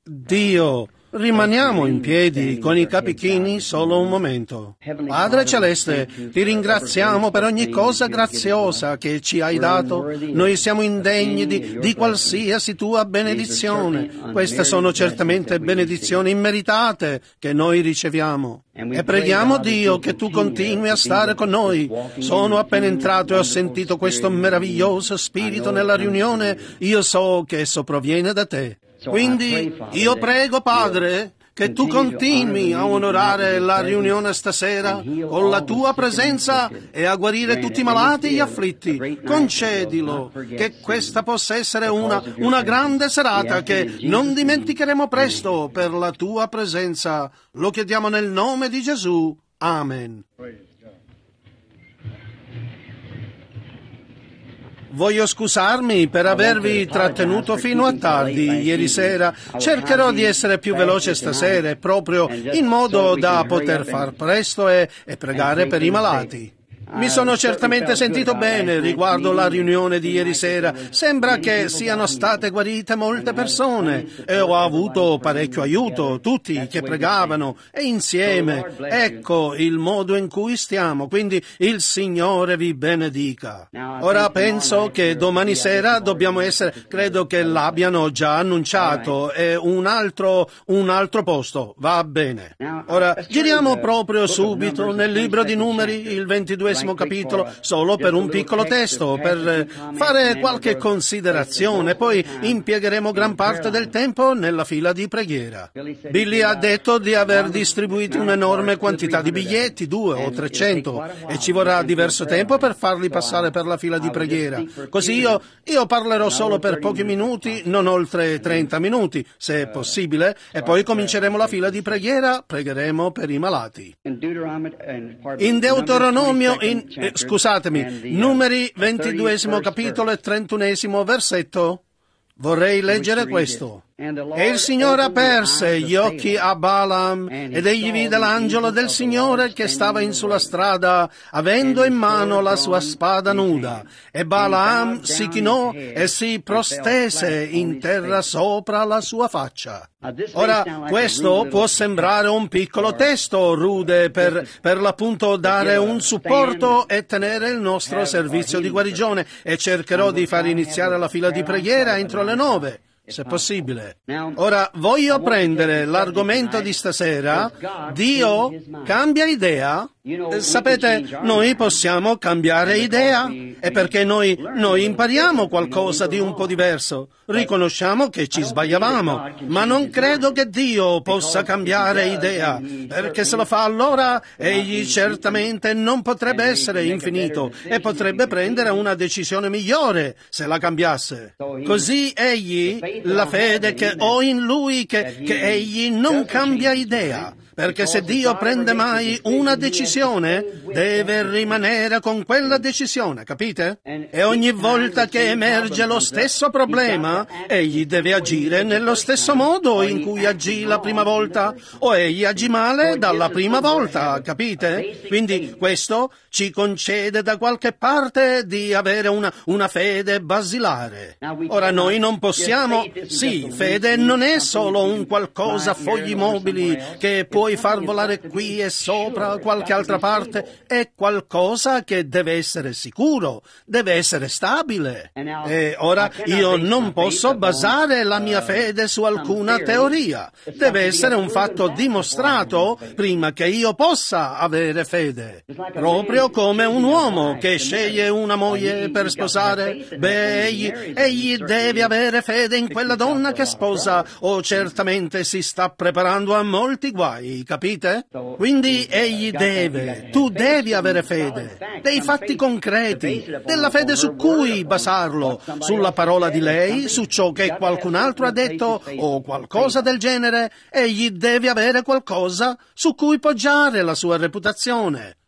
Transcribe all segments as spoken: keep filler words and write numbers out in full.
Dio, rimaniamo in piedi con i capi chini solo un momento. Padre Celeste, ti ringraziamo per ogni cosa graziosa che ci hai dato. Noi siamo indegni di, di qualsiasi tua benedizione. Queste sono certamente benedizioni immeritate che noi riceviamo. E preghiamo, Dio, che tu continui a stare con noi. Sono appena entrato e ho sentito questo meraviglioso spirito nella riunione. Io so che esso proviene da te. Quindi io prego, Padre, che tu continui a onorare la riunione stasera con la tua presenza e a guarire tutti i malati e gli afflitti. Concedilo, che questa possa essere una, una grande serata che non dimenticheremo presto per la tua presenza. Lo chiediamo nel nome di Gesù. Amen. Voglio scusarmi per avervi trattenuto fino a tardi ieri sera. Cercherò di essere più veloce stasera, proprio in modo da poter far presto e, e pregare per i malati. Mi sono certamente sentito bene riguardo la riunione di ieri sera. Sembra che siano state guarite molte persone e ho avuto parecchio aiuto, tutti che pregavano e insieme. Ecco il modo in cui stiamo, quindi il Signore vi benedica. Ora penso che domani sera dobbiamo essere, credo che l'abbiano già annunciato, è un altro, un altro posto, va bene. Ora giriamo proprio subito nel libro di Numeri, il ventiduesimo capitolo, solo per un piccolo testo, per fare qualche considerazione, poi impiegheremo gran parte del tempo nella fila di preghiera. Billy ha detto di aver distribuito un'enorme quantità di biglietti, due o trecento, e ci vorrà diverso tempo per farli passare per la fila di preghiera. Così io, io parlerò solo per pochi minuti, non oltre trenta minuti, se è possibile, e poi cominceremo la fila di preghiera, pregheremo per i malati. In Deuteronomio, in, eh, scusatemi, Numeri ventiduesimo capitolo e trentunesimo versetto, vorrei leggere questo. E il Signore aperse gli occhi a Balaam ed egli vide l'angelo del Signore che stava in sulla strada avendo in mano la sua spada nuda. E Balaam si chinò e si prostese in terra sopra la sua faccia. Ora, questo può sembrare un piccolo testo rude per, per l'appunto dare un supporto e tenere il nostro servizio di guarigione, e cercherò di far iniziare la fila di preghiera entro le nove. Se possibile. Ora voglio prendere l'argomento di stasera. Dio cambia idea. Sapete, noi possiamo cambiare idea, e perché noi, noi impariamo qualcosa di un po' diverso. Riconosciamo che ci sbagliavamo, ma non credo che Dio possa cambiare idea, perché se lo fa allora egli certamente non potrebbe essere infinito e potrebbe prendere una decisione migliore se la cambiasse. Così egli, la fede che ho in Lui, che, che egli non cambia idea. Perché se Dio prende mai una decisione, deve rimanere con quella decisione, capite? E ogni volta che emerge lo stesso problema, egli deve agire nello stesso modo in cui agì la prima volta, o egli agì male dalla prima volta, capite? Quindi questo ci concede da qualche parte di avere una, una fede basilare. Ora noi non possiamo, sì, fede non è solo un qualcosa a fogli mobili che puoi far volare qui e sopra qualche altra parte, è qualcosa che deve essere sicuro, deve essere stabile. E ora io non posso basare la mia fede su alcuna teoria, deve essere un fatto dimostrato prima che io possa avere fede. Proprio come un uomo che sceglie una moglie per sposare, beh, egli, egli deve avere fede in quella donna che sposa, o certamente si sta preparando a molti guai, capite? Quindi egli deve, tu devi avere fede, dei fatti concreti, della fede su cui basarlo, sulla parola di lei, su ciò che qualcun altro ha detto o qualcosa del genere. Egli deve avere qualcosa su cui poggiare la sua reputazione.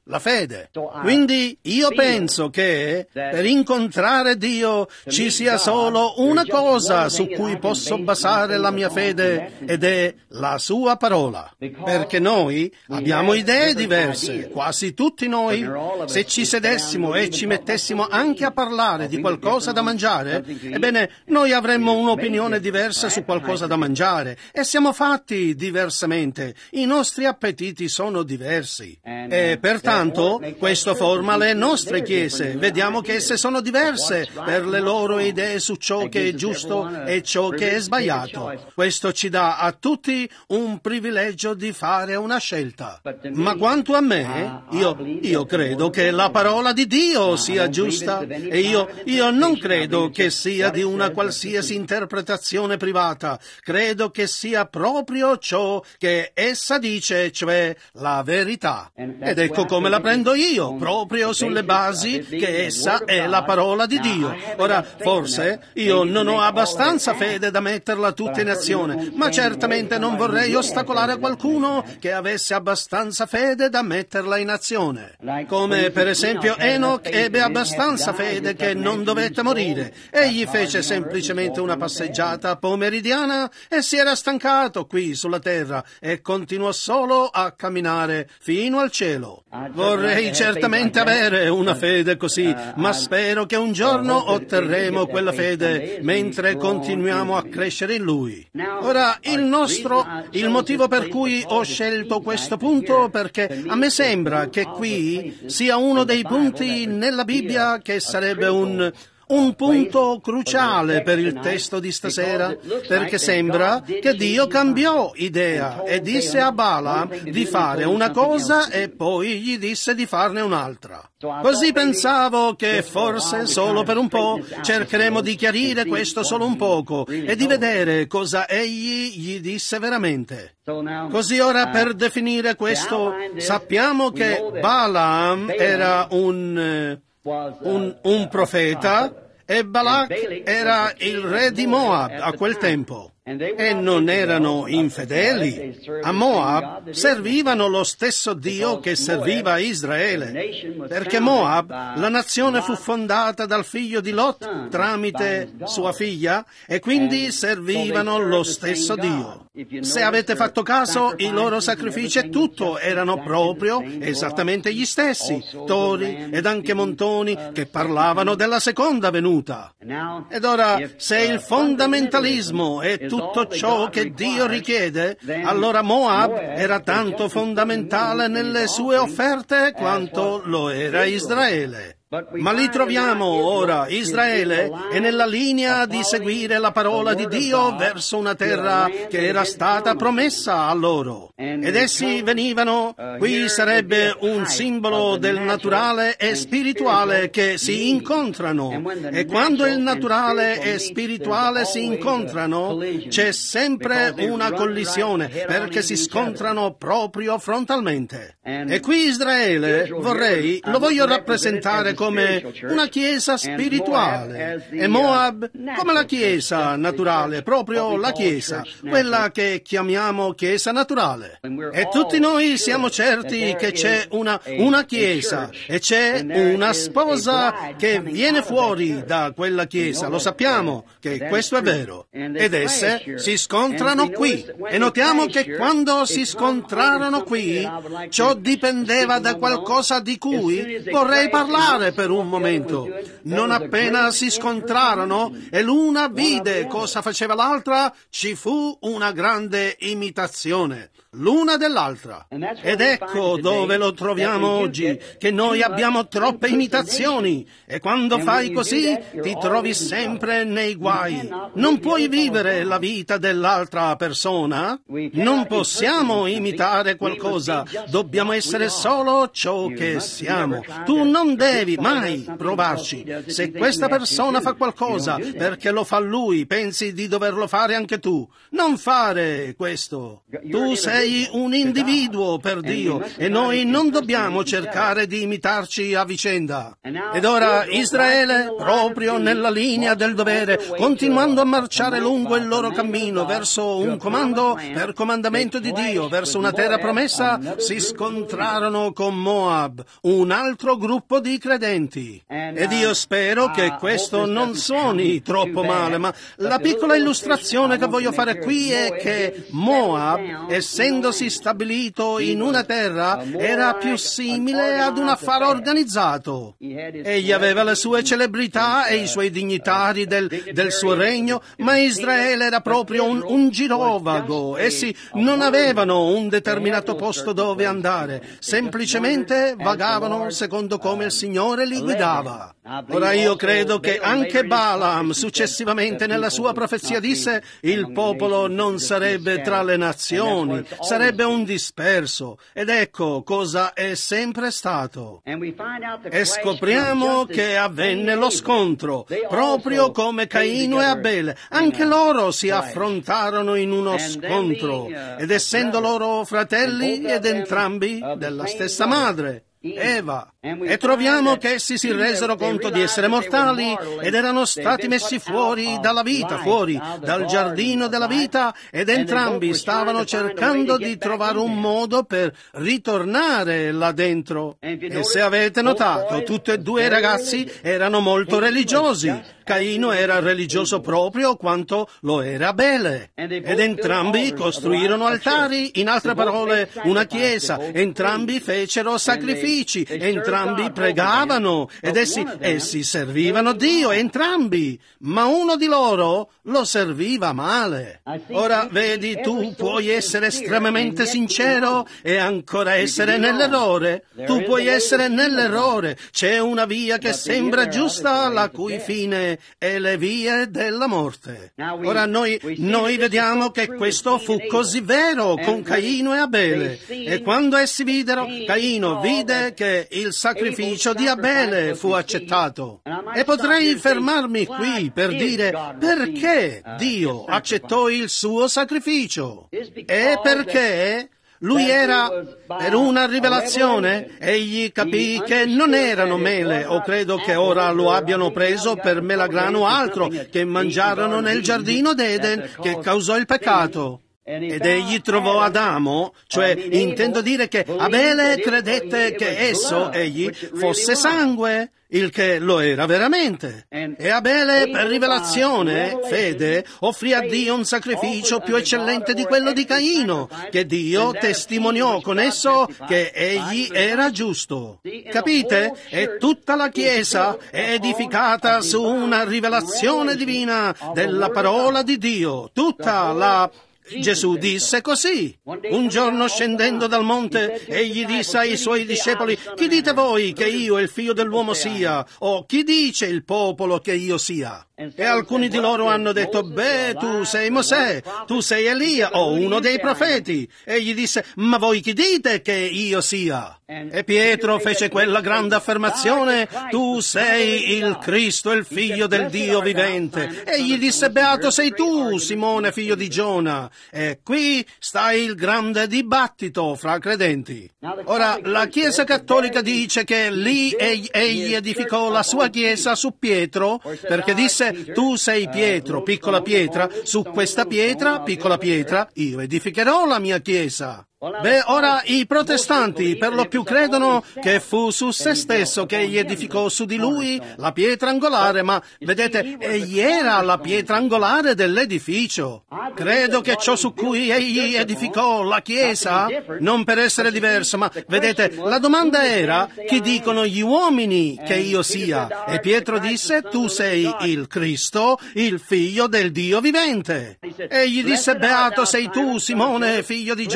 la fede. Quindi io penso che per incontrare Dio ci sia solo una cosa su cui posso basare la mia fede, ed è la sua parola. Perché noi abbiamo idee diverse, quasi tutti noi. Se ci sedessimo e ci mettessimo anche a parlare di qualcosa da mangiare, ebbene, noi avremmo un'opinione diversa su qualcosa da mangiare, e siamo fatti diversamente. I nostri appetiti sono diversi. E pertanto questo forma le nostre chiese. Vediamo che esse sono diverse per le loro idee su ciò che è giusto e ciò che è sbagliato. Questo ci dà a tutti un privilegio di fare una scelta. Ma quanto a me, io, io credo che la parola di Dio sia giusta, e io, io non credo che sia di una qualsiasi interpretazione privata. Credo che sia proprio ciò che essa dice, cioè la verità. Ed ecco come la prendo io, proprio sulle basi che essa è la parola di Dio. Ora, forse io non ho abbastanza fede da metterla tutta in azione, ma certamente non vorrei ostacolare qualcuno che avesse abbastanza fede da metterla in azione. Come per esempio Enoch ebbe abbastanza fede che non dovette morire. Egli fece semplicemente una passeggiata pomeridiana e si era stancato qui sulla terra e continuò solo a camminare fino al cielo. Vorrei certamente avere una fede così, ma spero che un giorno otterremo quella fede mentre continuiamo a crescere in Lui. Ora, il nostro, il motivo per cui ho scelto questo punto, perché a me sembra che qui sia uno dei punti nella Bibbia che sarebbe un Un punto cruciale per il testo di stasera, perché sembra che Dio cambiò idea e disse a Balaam di fare una cosa e poi gli disse di farne un'altra. Così pensavo che forse solo per un po' cercheremo di chiarire questo solo un poco e di vedere cosa egli gli disse veramente. Così ora, per definire questo, sappiamo che Balaam era un... Un, un profeta, e Balak era il re di Moab a quel tempo. E non erano infedeli. A Moab servivano lo stesso Dio che serviva a Israele, perché Moab, la nazione, fu fondata dal figlio di Lot tramite sua figlia, e quindi servivano lo stesso Dio. Se avete fatto caso, i loro sacrifici e tutto erano proprio esattamente gli stessi, tori ed anche montoni che parlavano della seconda venuta. Ed ora, se il fondamentalismo è tutto ciò che Dio richiede, allora Moab era tanto fondamentale nelle sue offerte quanto lo era Israele. Ma lì troviamo ora Israele è nella linea di seguire la parola di Dio verso una terra che era stata promessa a loro. Ed essi venivano, qui sarebbe un simbolo del naturale e spirituale che si incontrano. E quando il naturale e spirituale si incontrano, c'è sempre una collisione, perché si scontrano proprio frontalmente. E qui Israele, vorrei, lo voglio rappresentare come una chiesa spirituale, e Moab come la chiesa naturale, proprio la chiesa, quella che chiamiamo chiesa naturale. E tutti noi siamo certi che c'è una, una chiesa e c'è una sposa che viene fuori da quella chiesa, lo sappiamo che questo è vero, ed esse si scontrano qui, e notiamo che quando si scontrarono qui, ciò dipendeva da qualcosa di cui vorrei parlare per un momento. Non appena si scontrarono e l'una vide cosa faceva l'altra, ci fu una grande imitazione l'una dell'altra. Ed ecco dove lo troviamo oggi, che noi abbiamo troppe imitazioni, e quando fai così ti trovi sempre nei guai. Non puoi vivere la vita dell'altra persona, non possiamo imitare qualcosa, dobbiamo essere solo ciò che siamo. Tu non devi mai, mai provarci. Se questa persona fa qualcosa perché lo fa lui, pensi di doverlo fare anche tu. Non fare questo. Tu sei un individuo per Dio e noi non dobbiamo cercare di imitarci a vicenda. Ed ora Israele, proprio nella linea del dovere, continuando a marciare lungo il loro cammino verso un comando per comandamento di Dio, verso una terra promessa, si scontrarono con Moab, un altro gruppo di credenti. Ed io spero che questo non suoni troppo male, ma la piccola illustrazione che voglio fare qui è che Moab, essendosi stabilito in una terra, era più simile ad un affare organizzato. Egli aveva le sue celebrità e i suoi dignitari del, del suo regno, ma Israele era proprio un, un girovago. Essi non avevano un determinato posto dove andare, semplicemente vagavano secondo come il Signore li guidava. Ora io credo che anche Balaam successivamente nella sua profezia disse: il popolo non sarebbe tra le nazioni, sarebbe un disperso. Ed ecco cosa è sempre stato. E scopriamo che avvenne lo scontro, proprio come Caino e Abele. Anche loro si affrontarono in uno scontro, ed essendo loro fratelli ed entrambi della stessa madre, Eva, e troviamo che essi si resero conto di essere mortali ed erano stati messi fuori dalla vita, fuori dal giardino della vita, ed entrambi stavano cercando di trovare un modo per ritornare là dentro. E se avete notato, tutti e due i ragazzi erano molto religiosi. Caino era religioso proprio quanto lo era Abele, ed entrambi costruirono altari, in altre parole una chiesa, entrambi fecero sacrifici, entrambi pregavano, ed essi, essi servivano Dio, entrambi, ma uno di loro lo serviva male. Ora, vedi, tu puoi essere estremamente sincero e ancora essere nell'errore. Tu puoi essere nell'errore. C'è una via che sembra giusta, la cui fine e le vie della morte. Ora noi, noi vediamo che questo fu così vero con Caino e Abele, e quando essi videro, Caino vide che il sacrificio di Abele fu accettato. E potrei fermarmi qui per dire perché Dio accettò il suo sacrificio. E perché lui era per una rivelazione, egli capì che non erano mele, o credo che ora lo abbiano preso per melagrano o altro, che mangiarono nel giardino d'Eden, che causò il peccato. Ed egli trovò Adamo, cioè intendo dire che Abele credette che esso, egli, fosse sangue, il che lo era veramente. E Abele, per rivelazione, fede, offrì a Dio un sacrificio più eccellente di quello di Caino, che Dio testimoniò con esso che egli era giusto. Capite? E tutta la Chiesa è edificata su una rivelazione divina della parola di Dio. Tutta la Gesù disse così. Un giorno, scendendo dal monte, egli disse ai suoi discepoli: chi dite voi che io, il figlio dell'uomo, sia? O chi dice il popolo che io sia? E alcuni di loro hanno detto: beh, tu sei Mosè, tu sei Elia o uno dei profeti. Egli disse: ma voi chi dite che io sia? E Pietro fece quella grande affermazione: tu sei il Cristo, il figlio del Dio vivente. Egli disse: beato sei tu, Simone, figlio di Giona. E qui sta il grande dibattito fra credenti. Ora, la Chiesa Cattolica dice che lì egli edificò la sua Chiesa su Pietro, perché disse: tu sei Pietro, piccola pietra, su questa pietra, piccola pietra, io edificherò la mia Chiesa. Beh, ora i protestanti per lo più credono che fu su se stesso che egli edificò su di lui la pietra angolare, ma vedete, egli era la pietra angolare dell'edificio. Credo che ciò su cui egli edificò la Chiesa, non per essere diverso, ma vedete, la domanda era: chi dicono gli uomini che io sia? E Pietro disse: tu sei il Cristo, il figlio del Dio vivente. Egli disse: beato sei tu, Simone, figlio di Giona.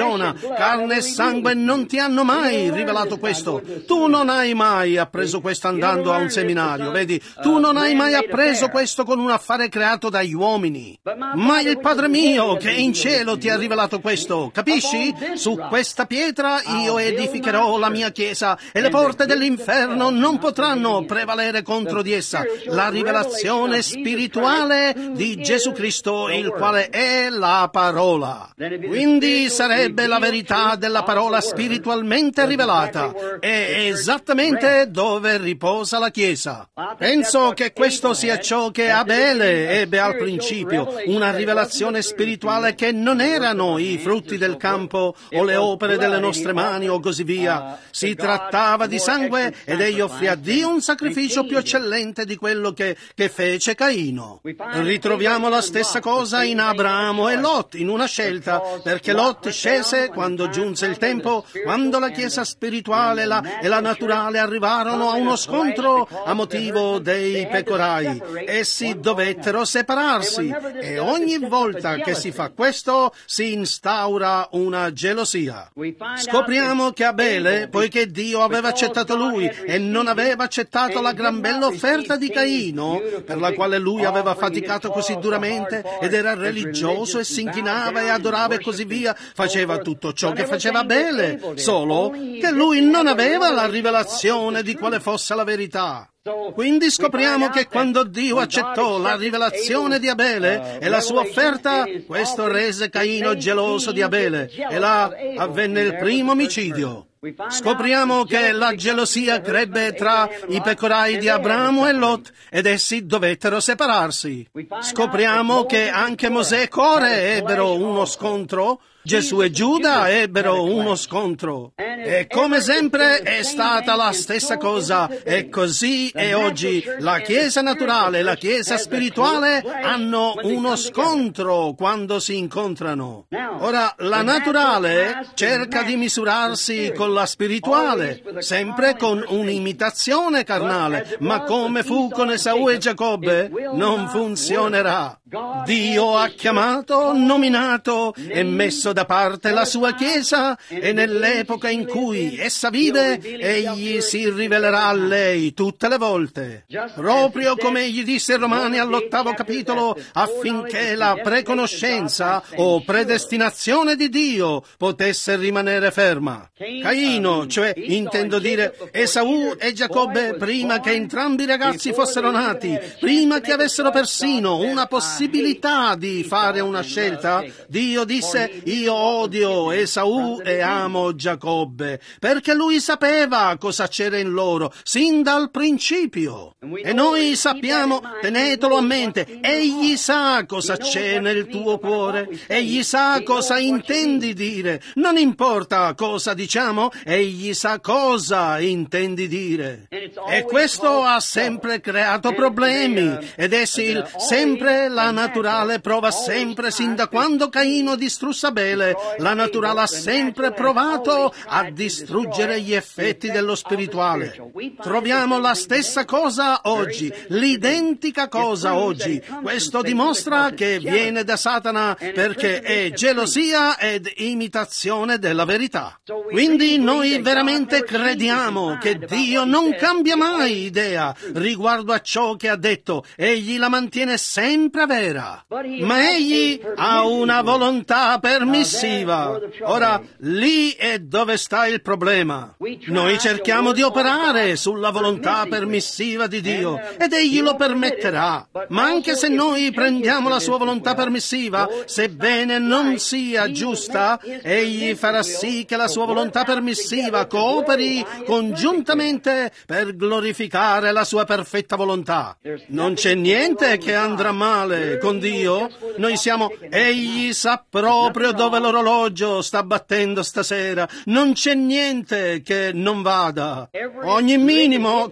Carne e sangue non ti hanno mai rivelato questo. Tu non hai mai appreso questo andando a un seminario, vedi? Tu non hai mai appreso questo con un affare creato dagli uomini. Ma il Padre mio che è in cielo ti ha rivelato questo, capisci? Su questa pietra io edificherò la mia chiesa e le porte dell'inferno non potranno prevalere contro di essa. La rivelazione spirituale di Gesù Cristo, il quale è la parola. Quindi sarebbe la verità della parola spiritualmente rivelata. È esattamente dove riposa la Chiesa. Penso che questo sia ciò che Abele ebbe al principio, una rivelazione spirituale che non erano i frutti del campo o le opere delle nostre mani o così via. Si trattava di sangue ed egli offrì a Dio un sacrificio più eccellente di quello che, che fece Caino. Ritroviamo la stessa cosa in Abramo e Lot, in una scelta, perché Lot scelse quando giunse il tempo, quando la Chiesa spirituale la, e la naturale arrivarono a uno scontro a motivo dei pecorai. Essi dovettero separarsi e ogni volta che si fa questo si instaura una gelosia. Scopriamo che Abele, poiché Dio aveva accettato lui e non aveva accettato la gran bella offerta di Caino, per la quale lui aveva faticato così duramente ed era religioso e si inchinava e adorava e così via, faceva tutto ciò che faceva Abele, solo che lui non aveva la rivelazione di quale fosse la verità. Quindi scopriamo che quando Dio accettò la rivelazione di Abele e la sua offerta, questo rese Caino geloso di Abele e là avvenne il primo omicidio. Scopriamo che la gelosia crebbe tra i pecorai di Abramo e Lot ed essi dovettero separarsi. Scopriamo che anche Mosè e Core ebbero uno scontro, Gesù e Giuda ebbero uno scontro. E come sempre è stata la stessa cosa, e così è oggi. La Chiesa naturale e la Chiesa spirituale hanno uno scontro quando si incontrano. Ora, la naturale cerca di misurarsi con la spirituale, sempre con un'imitazione carnale, ma come fu con Esaù e Giacobbe, non funzionerà. Dio ha chiamato, nominato e messo da parte la sua Chiesa e nell'epoca in cui essa vive, egli si rivelerà a lei tutte le volte. Proprio come egli disse ai Romani all'ottavo capitolo, affinché la preconoscenza o predestinazione di Dio potesse rimanere ferma. Caino, cioè intendo dire Esaù e Giacobbe, prima che entrambi i ragazzi fossero nati, prima che avessero persino una possibilità di fare una scelta, Dio disse: io odio Esaù e amo Giacobbe, perché lui sapeva cosa c'era in loro sin dal principio. E noi sappiamo, tenetelo a mente, egli sa cosa c'è nel tuo cuore, egli sa cosa intendi dire, non importa cosa diciamo, egli sa cosa intendi dire. E questo ha sempre creato problemi, ed è sì, sempre la naturale prova sempre, sin da quando Caino distrusse Abele, la naturale ha sempre provato a distruggere gli effetti dello spirituale. Troviamo la stessa cosa oggi, l'identica cosa oggi. Questo dimostra che viene da Satana, perché è gelosia ed imitazione della verità. Quindi noi veramente crediamo che Dio non cambia mai idea riguardo a ciò che ha detto, egli la mantiene sempre vera, ma egli ha una volontà permissiva. Ora, lì è dove sta il problema. Noi cerchiamo di operare sulla volontà permissiva di Dio ed egli lo permetterà, ma anche se noi prendiamo la sua volontà permissiva, sebbene non sia giusta, egli farà sì che la sua volontà permissiva cooperi congiuntamente per glorificare la sua perfetta volontà. Non c'è niente che andrà male con Dio. Noi siamo, egli sa proprio dove l'orologio sta battendo stasera, non c'è niente che non vada. Ogni minimo, tutto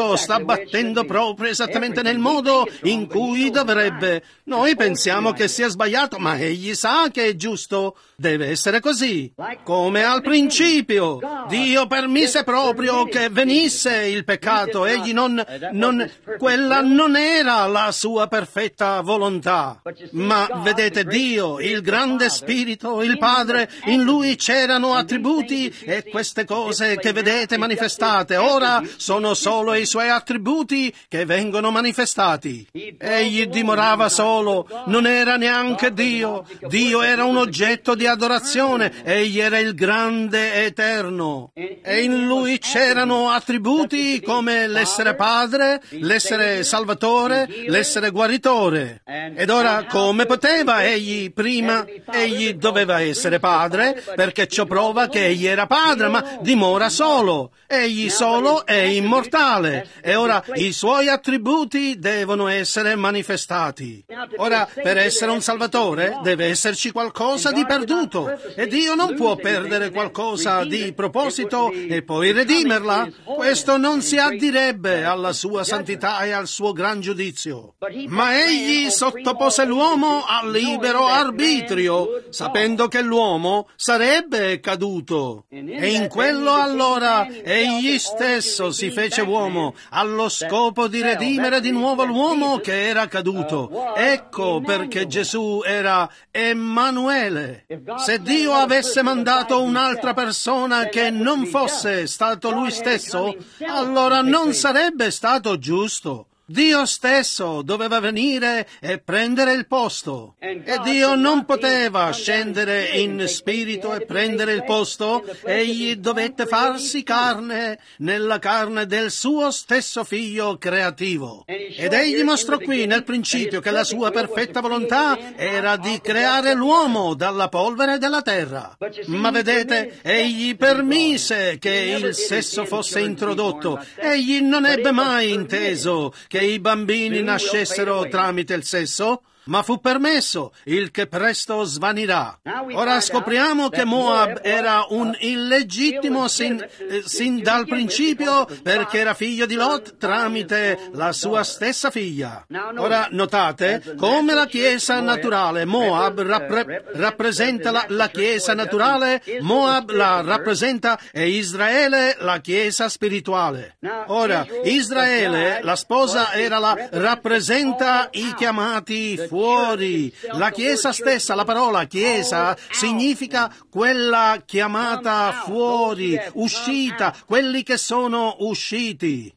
Dio sta battendo proprio esattamente nel modo in cui dovrebbe. Noi pensiamo che sia sbagliato, ma Egli sa che è giusto. Deve essere così. Come al principio, Dio permise proprio che venisse il peccato. Egli non, non, quella non era la sua perfetta volontà. Ma vedete, Dio, il grande Spirito, il Padre, in Lui c'erano attributi e queste cose che vedete manifestate ora sono solo i Suoi attributi che vengono manifestati. Egli dimorava solo, non era neanche Dio. Dio era un oggetto di adorazione, egli era il grande eterno e in lui c'erano attributi come l'essere padre, l'essere salvatore, l'essere guaritore. Ed ora come poteva egli prima? Egli doveva essere padre perché ciò prova che egli era padre, ma dimora solo. Egli solo è immortale e ora i suoi attributi devono essere manifestati. Ora, per essere un salvatore deve esserci qualcosa di perduto e Dio non può perdere qualcosa di proposito e poi redimerla. Questo non si addirebbe alla sua santità e al suo gran giudizio. Ma egli sottopose l'uomo al libero arbitrio, sapendo che l'uomo sarebbe caduto. E in quello allora egli stesso si fece uomo allo scopo di redimere di nuovo l'uomo che era caduto. Ecco perché Gesù era Emanuele. Se Dio avesse mandato un'altra persona che non fosse stato lui stesso, allora non sarebbe stato giusto. Dio stesso doveva venire e prendere il posto. E Dio non poteva scendere in spirito e prendere il posto. Egli dovette farsi carne nella carne del suo stesso figlio creativo. Ed egli mostrò qui nel principio che la sua perfetta volontà era di creare l'uomo dalla polvere della terra. Ma vedete, egli permise che il sesso fosse introdotto. Egli non ebbe mai inteso che che i bambini nascessero tramite il sesso, ma fu permesso, il che presto svanirà. Ora scopriamo che Moab era un illegittimo sin, eh, sin dal principio perché era figlio di Lot tramite la sua stessa figlia. Ora notate come la Chiesa naturale, Moab rappre, rappresenta la, la Chiesa naturale, Moab la rappresenta e Israele la Chiesa spirituale. Ora, Israele, la sposa, era la rappresenta i chiamati fuori. Fuori. La Chiesa stessa, la parola Chiesa, significa quella chiamata fuori, uscita, quelli che sono usciti.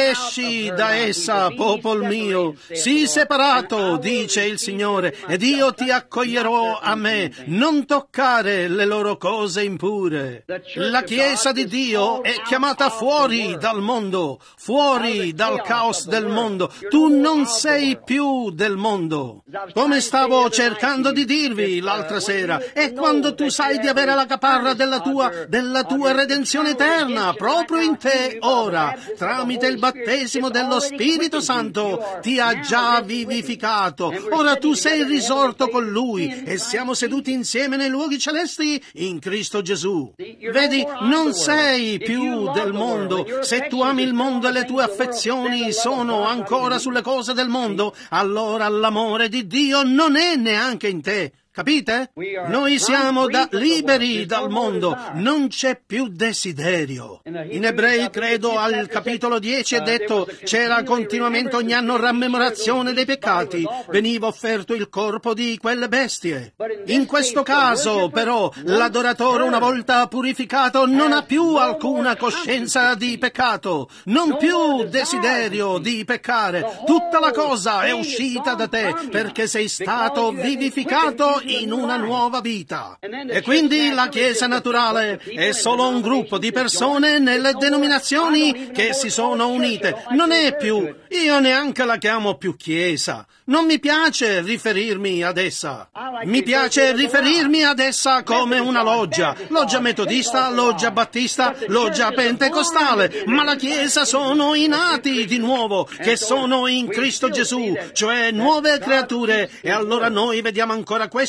Esci da essa, popol mio, sii separato, dice il Signore, ed io ti accoglierò a me. Non toccare le loro cose impure. La Chiesa di Dio è chiamata fuori dal mondo, fuori dal caos del mondo. Tu non sei più del mondo. Come stavo cercando di dirvi l'altra sera, è quando tu sai di avere la caparra della tua, della tua redenzione eterna, proprio in te ora, tramite il battesimo dello Spirito Santo ti ha già vivificato. Ora tu sei risorto con Lui e siamo seduti insieme nei luoghi celesti in Cristo Gesù. Vedi, non sei più del mondo. Se tu ami il mondo e le tue affezioni sono ancora sulle cose del mondo, allora l'amore di Dio non è neanche in te. Capite? Noi siamo da liberi dal mondo, non c'è più desiderio. In Ebrei, credo, al capitolo dieci è detto, c'era continuamente ogni anno rammemorazione dei peccati, veniva offerto il corpo di quelle bestie. In questo caso, però, l'adoratore una volta purificato non ha più alcuna coscienza di peccato, non più desiderio di peccare. Tutta la cosa è uscita da te perché sei stato vivificato in una nuova vita. E quindi la Chiesa naturale è solo un gruppo di persone nelle denominazioni che si sono unite. Non è più, io neanche la chiamo più Chiesa. Non mi piace riferirmi ad essa. Mi piace riferirmi ad essa come una loggia. Loggia metodista, loggia battista, loggia pentecostale. Ma la Chiesa sono i nati di nuovo, che sono in Cristo Gesù, cioè nuove creature. E allora noi vediamo ancora questo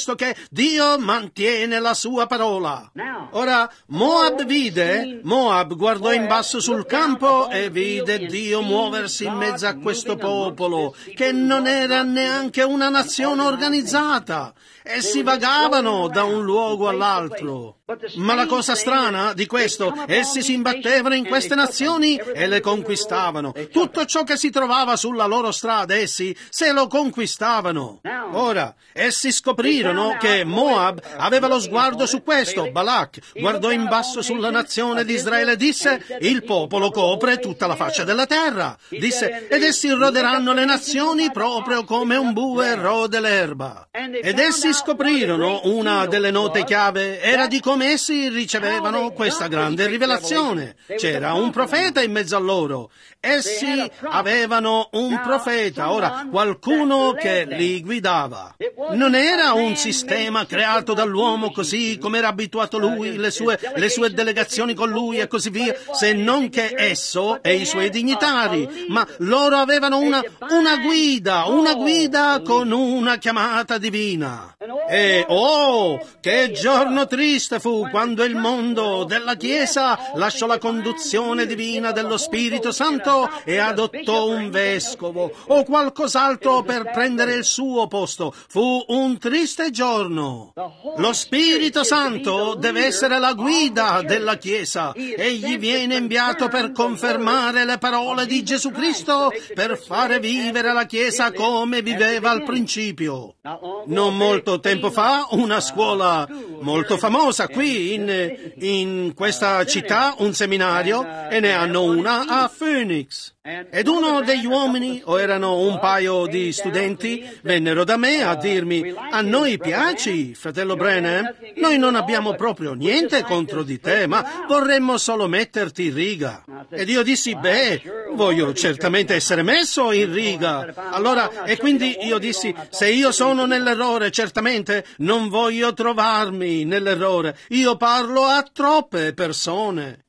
posto che Dio mantiene la sua parola. Ora, Moab vide, Moab guardò in basso sul campo e vide Dio muoversi in mezzo a questo popolo, che non era neanche una nazione organizzata. Essi vagavano da un luogo all'altro. Ma la cosa strana di questo, essi si imbattevano in queste nazioni e le conquistavano. Tutto ciò che si trovava sulla loro strada, essi se lo conquistavano. Ora, essi scoprirono che Moab aveva lo sguardo su questo. Balak guardò in basso sulla nazione di Israele e disse: il popolo copre tutta la faccia della terra. Disse: ed essi roderanno le nazioni proprio come un bue rode l'erba. Ed essi scoprirono una delle note chiave era di come essi ricevevano questa grande rivelazione. C'era un profeta in mezzo a loro. Essi avevano un profeta, ora qualcuno che li guidava. Non era un sistema creato dall'uomo così come era abituato lui, le sue, le sue delegazioni con lui e così via, se non che esso e i suoi dignitari, ma loro avevano una, una guida, una guida con una chiamata divina. E oh, che giorno triste fu quando il mondo della Chiesa lasciò la conduzione divina dello Spirito Santo e adottò un vescovo o qualcos'altro per prendere il suo posto. Fu un triste giorno. Lo Spirito Santo deve essere la guida della Chiesa. Egli viene inviato per confermare le parole di Gesù Cristo, per fare vivere la Chiesa come viveva al principio. Non molto tempo fa, una scuola molto famosa qui in, in questa città, un seminario, e ne hanno una a Phoenix. Ed uno degli uomini, o erano un paio di studenti, vennero da me a dirmi: a noi piaci, fratello Branham, noi non abbiamo proprio niente contro di te, ma vorremmo solo metterti in riga. Ed io dissi: beh, voglio certamente essere messo in riga. Allora, e quindi io dissi: se io sono nell'errore, certamente non voglio trovarmi nell'errore. Io parlo a troppe persone.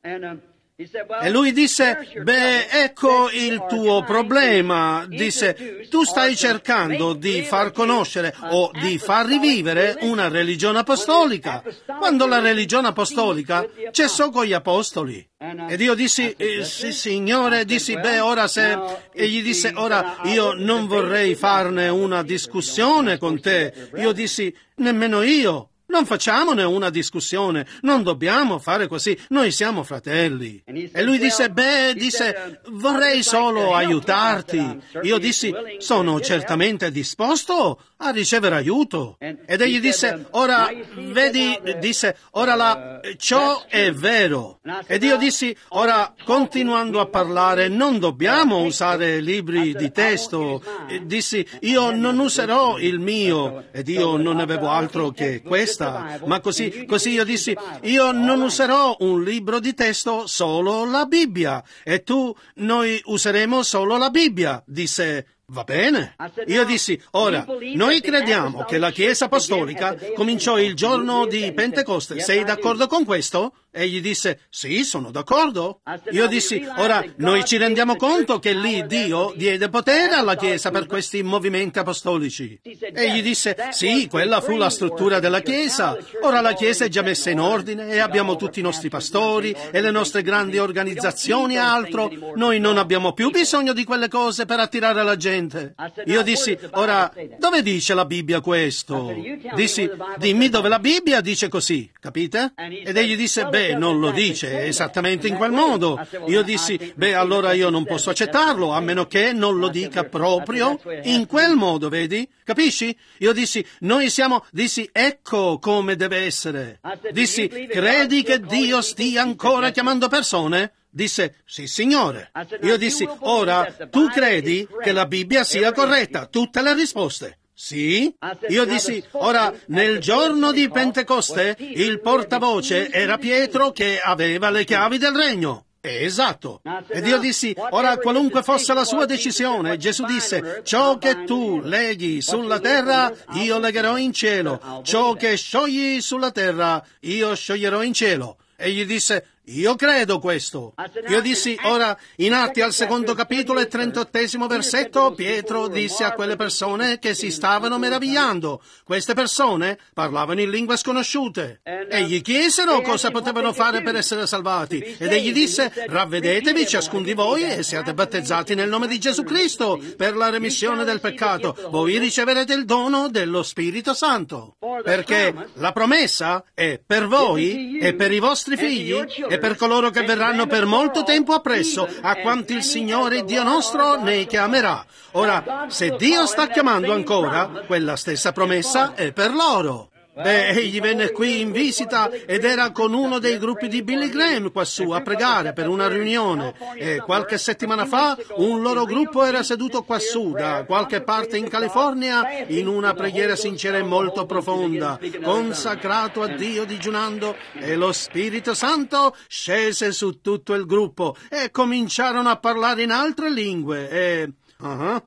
E lui disse: beh, ecco il tuo problema. Disse: tu stai cercando di far conoscere o di far rivivere una religione apostolica, quando la religione apostolica cessò con gli apostoli. Ed io dissi: eh, sì, signore, dissi: beh, ora se... E gli disse: ora io non vorrei farne una discussione con te. Io dissi: nemmeno io. Non facciamone una discussione, non dobbiamo fare così, noi siamo fratelli. E lui disse: beh, disse, vorrei solo aiutarti. Io dissi: sono certamente disposto a ricevere aiuto. Ed egli disse: ora, vedi, disse, ora la, ciò è vero. Ed io dissi: ora, continuando a parlare, non dobbiamo usare libri di testo. E dissi: io non userò il mio, ed io non avevo altro che questo. Ma così, così io dissi: io non userò un libro di testo, solo la Bibbia, e tu, noi useremo solo la Bibbia. Disse: va bene. Io dissi: ora, noi crediamo che la Chiesa Apostolica cominciò il giorno di Pentecoste. Sei d'accordo con questo? Egli disse: sì, sono d'accordo. Io dissi: ora, noi ci rendiamo conto che lì Dio diede potere alla Chiesa per questi movimenti apostolici. Egli disse: sì, quella fu la struttura della Chiesa. Ora la Chiesa è già messa in ordine e abbiamo tutti i nostri pastori e le nostre grandi organizzazioni e altro. Noi non abbiamo più bisogno di quelle cose per attirare la gente. Io dissi: ora, dove dice la Bibbia questo? Dissi: dimmi dove la Bibbia dice così, capite? Ed egli disse: beh, non lo dice esattamente in quel modo. Io dissi: beh, allora io non posso accettarlo, a meno che non lo dica proprio in quel modo, vedi? Capisci? Io dissi: noi siamo, dissi, ecco come deve essere. Dissi: credi che Dio stia ancora chiamando persone? Disse: sì, signore. Io dissi: ora, tu credi che la Bibbia sia corretta? Tutte le risposte. Sì? Io dissi: ora, nel giorno di Pentecoste, il portavoce era Pietro che aveva le chiavi del regno. Esatto. Ed io dissi: ora, qualunque fosse la sua decisione, Gesù disse: ciò che tu leghi sulla terra, io legherò in cielo. Ciò che sciogli sulla terra, io scioglierò in cielo. E gli disse: Io credo questo. Io dissi, ora, in Atti al secondo capitolo e trentottesimo versetto, Pietro disse a quelle persone che si stavano meravigliando. Queste persone parlavano in lingue sconosciute. E gli chiesero cosa potevano fare per essere salvati. Ed egli disse, ravvedetevi ciascun di voi e siate battezzati nel nome di Gesù Cristo per la remissione del peccato. Voi riceverete il dono dello Spirito Santo. Perché la promessa è per voi e per i vostri figli e per coloro che verranno per molto tempo appresso, a quanti il Signore Dio nostro ne chiamerà. Ora, se Dio sta chiamando ancora, quella stessa promessa è per loro. Beh, egli venne qui in visita ed era con uno dei gruppi di Billy Graham quassù a pregare per una riunione e qualche settimana fa un loro gruppo era seduto quassù da qualche parte in California in una preghiera sincera e molto profonda, consacrato a Dio digiunando, e lo Spirito Santo scese su tutto il gruppo e cominciarono a parlare in altre lingue e... Uh-huh.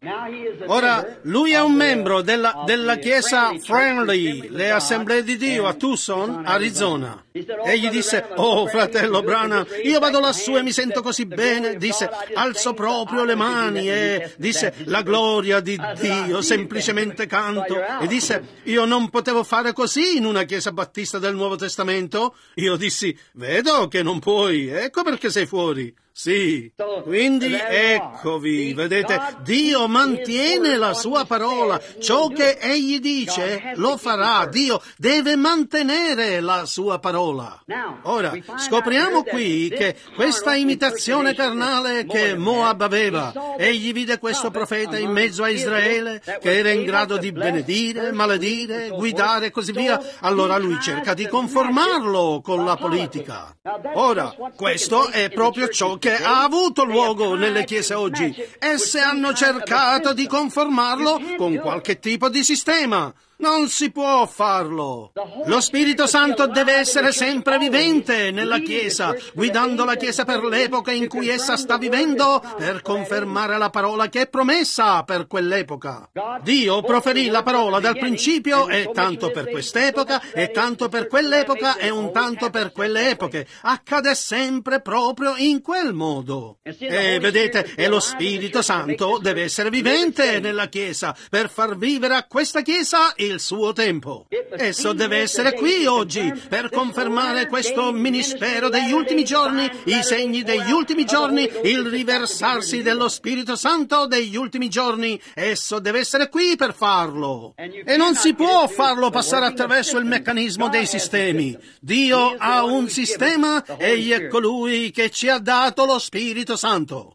Ora, lui è un membro della, della chiesa Friendly, le Assemblee di Dio a Tucson, Arizona. Egli disse, oh fratello Branham, io vado lassù e mi sento così bene, disse, alzo proprio le mani e disse, la gloria di Dio, semplicemente canto, e disse, io non potevo fare così in una chiesa battista del Nuovo Testamento. Io dissi, vedo che non puoi, ecco perché sei fuori. Sì, quindi eccovi, vedete, Dio mantiene la sua parola, ciò che egli dice lo farà, Dio deve mantenere la sua parola. Ora, scopriamo qui che questa imitazione carnale che Moab aveva, egli vide questo profeta in mezzo a Israele che era in grado di benedire, maledire, guidare e così via, allora lui cerca di conformarlo con la politica. Ora, questo è proprio ciò che ha avuto luogo nelle chiese oggi. Esse hanno cercato di conformarlo con qualche tipo di sistema. Non si può farlo. Lo Spirito Santo deve essere sempre vivente nella Chiesa, guidando la Chiesa per l'epoca in cui essa sta vivendo, per confermare la parola che è promessa per quell'epoca. Dio proferì la parola dal principio, e tanto per quest'epoca, e tanto per quell'epoca, e un tanto per quelle epoche. Accade sempre proprio in quel modo. E vedete, e lo Spirito Santo deve essere vivente nella Chiesa, per far vivere a questa Chiesa il suo tempo. Esso deve essere qui oggi per confermare questo ministero degli ultimi giorni, i segni degli ultimi giorni, il riversarsi dello Spirito Santo degli ultimi giorni. Esso deve essere qui per farlo. E non si può farlo passare attraverso il meccanismo dei sistemi. Dio ha un sistema, egli è colui che ci ha dato lo Spirito Santo.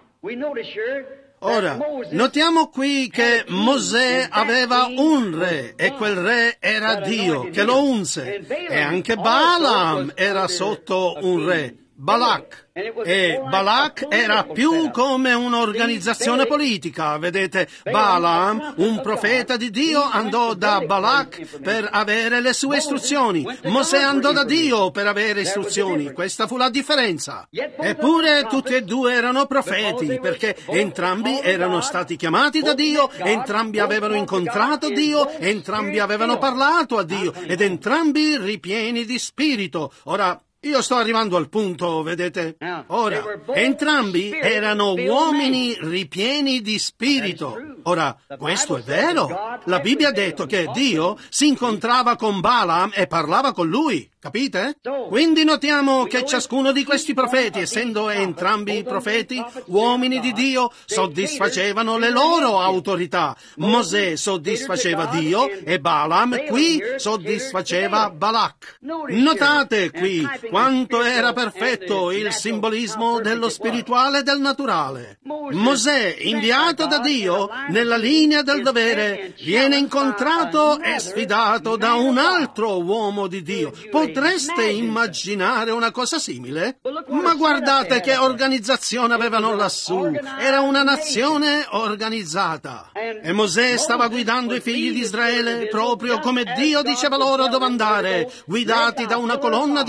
Ora, notiamo qui che Mosè aveva un re, e quel re era Dio, che lo unse, e anche Balaam era sotto un re, Balak. E Balak era più come un'organizzazione politica. Vedete, Balaam, un profeta di Dio, andò da Balak per avere le sue istruzioni. Mosè andò da Dio per avere istruzioni. Questa fu la differenza. Eppure tutti e due erano profeti, perché entrambi erano stati chiamati da Dio, entrambi avevano incontrato Dio, entrambi avevano parlato a Dio, ed entrambi ripieni di spirito. Ora, io sto arrivando al punto, vedete? Ora, entrambi erano uomini ripieni di spirito. Ora, questo è vero. La Bibbia ha detto che Dio si incontrava con Balaam e parlava con lui. Capite? Quindi notiamo che ciascuno di questi profeti, essendo entrambi profeti, uomini di Dio, soddisfacevano le loro autorità. Mosè soddisfaceva Dio e Balaam qui soddisfaceva Balak. Notate qui quanto era perfetto il simbolismo dello spirituale e del naturale. Mosè, inviato da Dio nella linea del dovere, viene incontrato e sfidato da un altro uomo di Dio. Potreste immaginare una cosa simile? Ma guardate che organizzazione avevano lassù. Era una nazione organizzata. E Mosè stava guidando i figli di Israele proprio come Dio diceva loro dove andare, guidati da una colonna di fuoco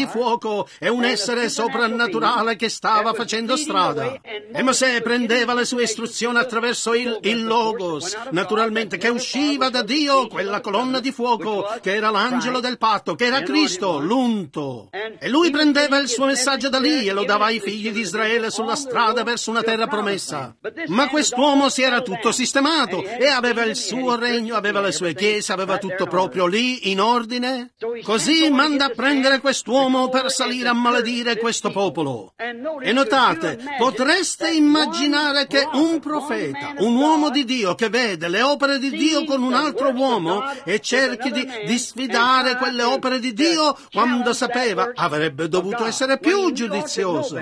fuoco e un essere soprannaturale che stava facendo strada. E Mosè prendeva le sue istruzioni attraverso il, il Logos, naturalmente, che usciva da Dio, quella colonna di fuoco, che era l'angelo del patto, che era Cristo, l'unto. E lui prendeva il suo messaggio da lì e lo dava ai figli di Israele sulla strada verso una terra promessa. Ma quest'uomo si era tutto sistemato e aveva il suo regno, aveva le sue chiese, aveva tutto proprio lì, in ordine. Così manda a prendere quest'uomo per salire a maledire questo popolo. E notate, potreste immaginare che un profeta, un uomo di Dio che vede le opere di Dio con un altro uomo e cerchi di, di sfidare quelle opere di Dio quando sapeva, avrebbe dovuto essere più giudizioso.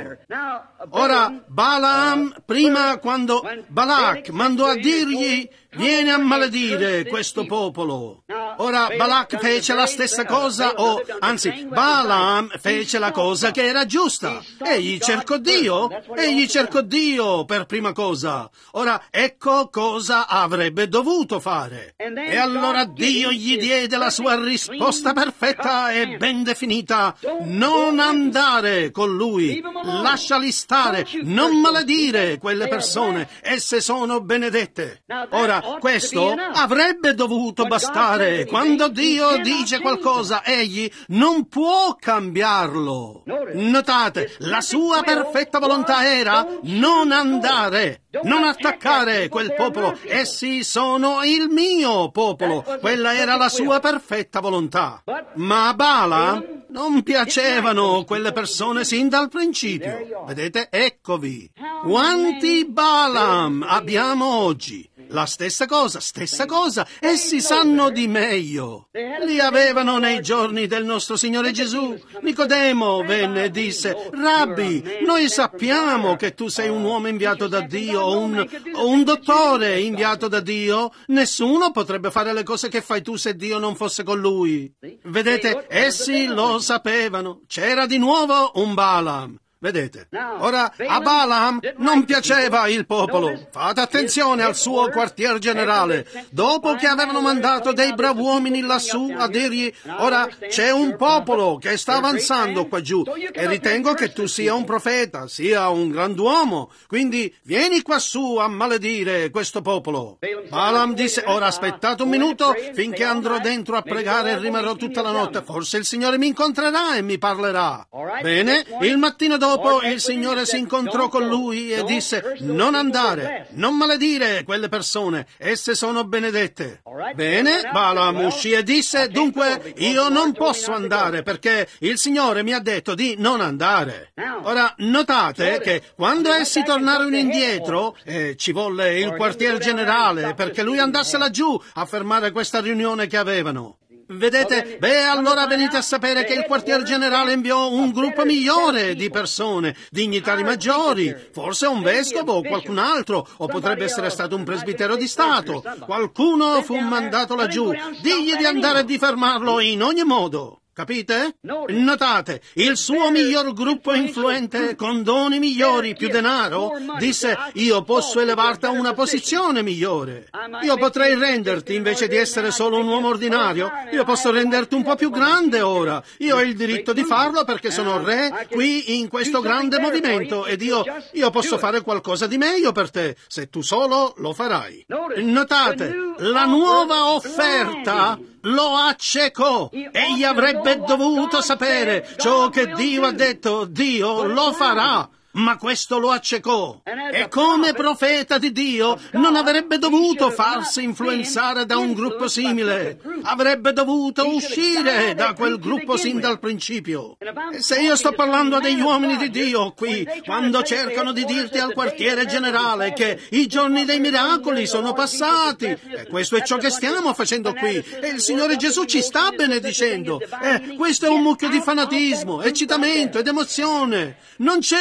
Ora, Balaam, prima quando Balak mandò a dirgli vieni a maledire questo popolo. Ora Balak fece la stessa cosa, o anzi Balaam fece la cosa che era giusta. Egli cercò Dio, egli cercò Dio per prima cosa. Ora ecco cosa avrebbe dovuto fare. E allora Dio gli diede la sua risposta perfetta e ben definita. Non andare con lui, lasciali stare, non maledire quelle persone, esse sono benedette. Ora, questo avrebbe dovuto bastare. Quando Dio dice qualcosa, egli non può cambiarlo. Notate, la sua perfetta volontà era non andare, non attaccare quel popolo. Essi sono il mio popolo. Quella era la sua perfetta volontà. Ma a Balaam non piacevano quelle persone sin dal principio. Vedete? Eccovi. Quanti Balaam abbiamo oggi? La stessa cosa, stessa cosa, essi sanno di meglio. Li avevano nei giorni del nostro Signore Gesù. Nicodemo venne e disse, Rabbi, noi sappiamo che tu sei un uomo inviato da Dio, o un, o un dottore inviato da Dio. Nessuno potrebbe fare le cose che fai tu se Dio non fosse con lui. Vedete, essi lo sapevano. C'era di nuovo un Balaam. Vedete? Ora, a Balaam non piaceva il popolo. Fate attenzione al suo quartier generale. Dopo che avevano mandato dei bravuomini lassù a dirgli, ora c'è un popolo che sta avanzando qua giù e ritengo che tu sia un profeta, sia un grand'uomo, quindi vieni qua su a maledire questo popolo. Balaam disse, ora aspettate un minuto finché andrò dentro a pregare e rimarrò tutta la notte. Forse il Signore mi incontrerà e mi parlerà. Bene, il mattino dopo Dopo il Signore si incontrò con lui e disse, non andare, non maledire quelle persone, esse sono benedette. Bene, Balaam uscì e disse, dunque io non posso andare perché il Signore mi ha detto di non andare. Ora, notate che quando essi tornarono indietro, eh, ci volle il quartier generale perché lui andasse laggiù a fermare questa riunione che avevano. Vedete? Beh, allora venite a sapere che il quartier generale inviò un gruppo migliore di persone, dignitari maggiori, forse un vescovo o qualcun altro, o potrebbe essere stato un presbitero di Stato. Qualcuno fu mandato laggiù. Digli di andare e di fermarlo in ogni modo. Capite? Notate, il suo miglior gruppo influente, con doni migliori, più denaro, disse, io posso elevarti a una posizione migliore. Io potrei renderti, invece di essere solo un uomo ordinario, io posso renderti un po' più grande ora. Io ho il diritto di farlo perché sono re qui in questo grande movimento ed io, io posso fare qualcosa di meglio per te, se tu solo lo farai. Notate, la nuova offerta lo accecò. Egli avrebbe dovuto sapere ciò che Dio ha detto, Dio lo farà. Ma questo lo accecò. E come profeta di Dio non avrebbe dovuto farsi influenzare da un gruppo simile. Avrebbe dovuto uscire da quel gruppo sin dal principio. E se io sto parlando a degli uomini di Dio qui, quando cercano di dirti al quartiere generale che i giorni dei miracoli sono passati, e questo è ciò che stiamo facendo qui, e il Signore Gesù ci sta benedicendo, e questo è un mucchio di fanatismo, eccitamento ed emozione. Non c'è una tal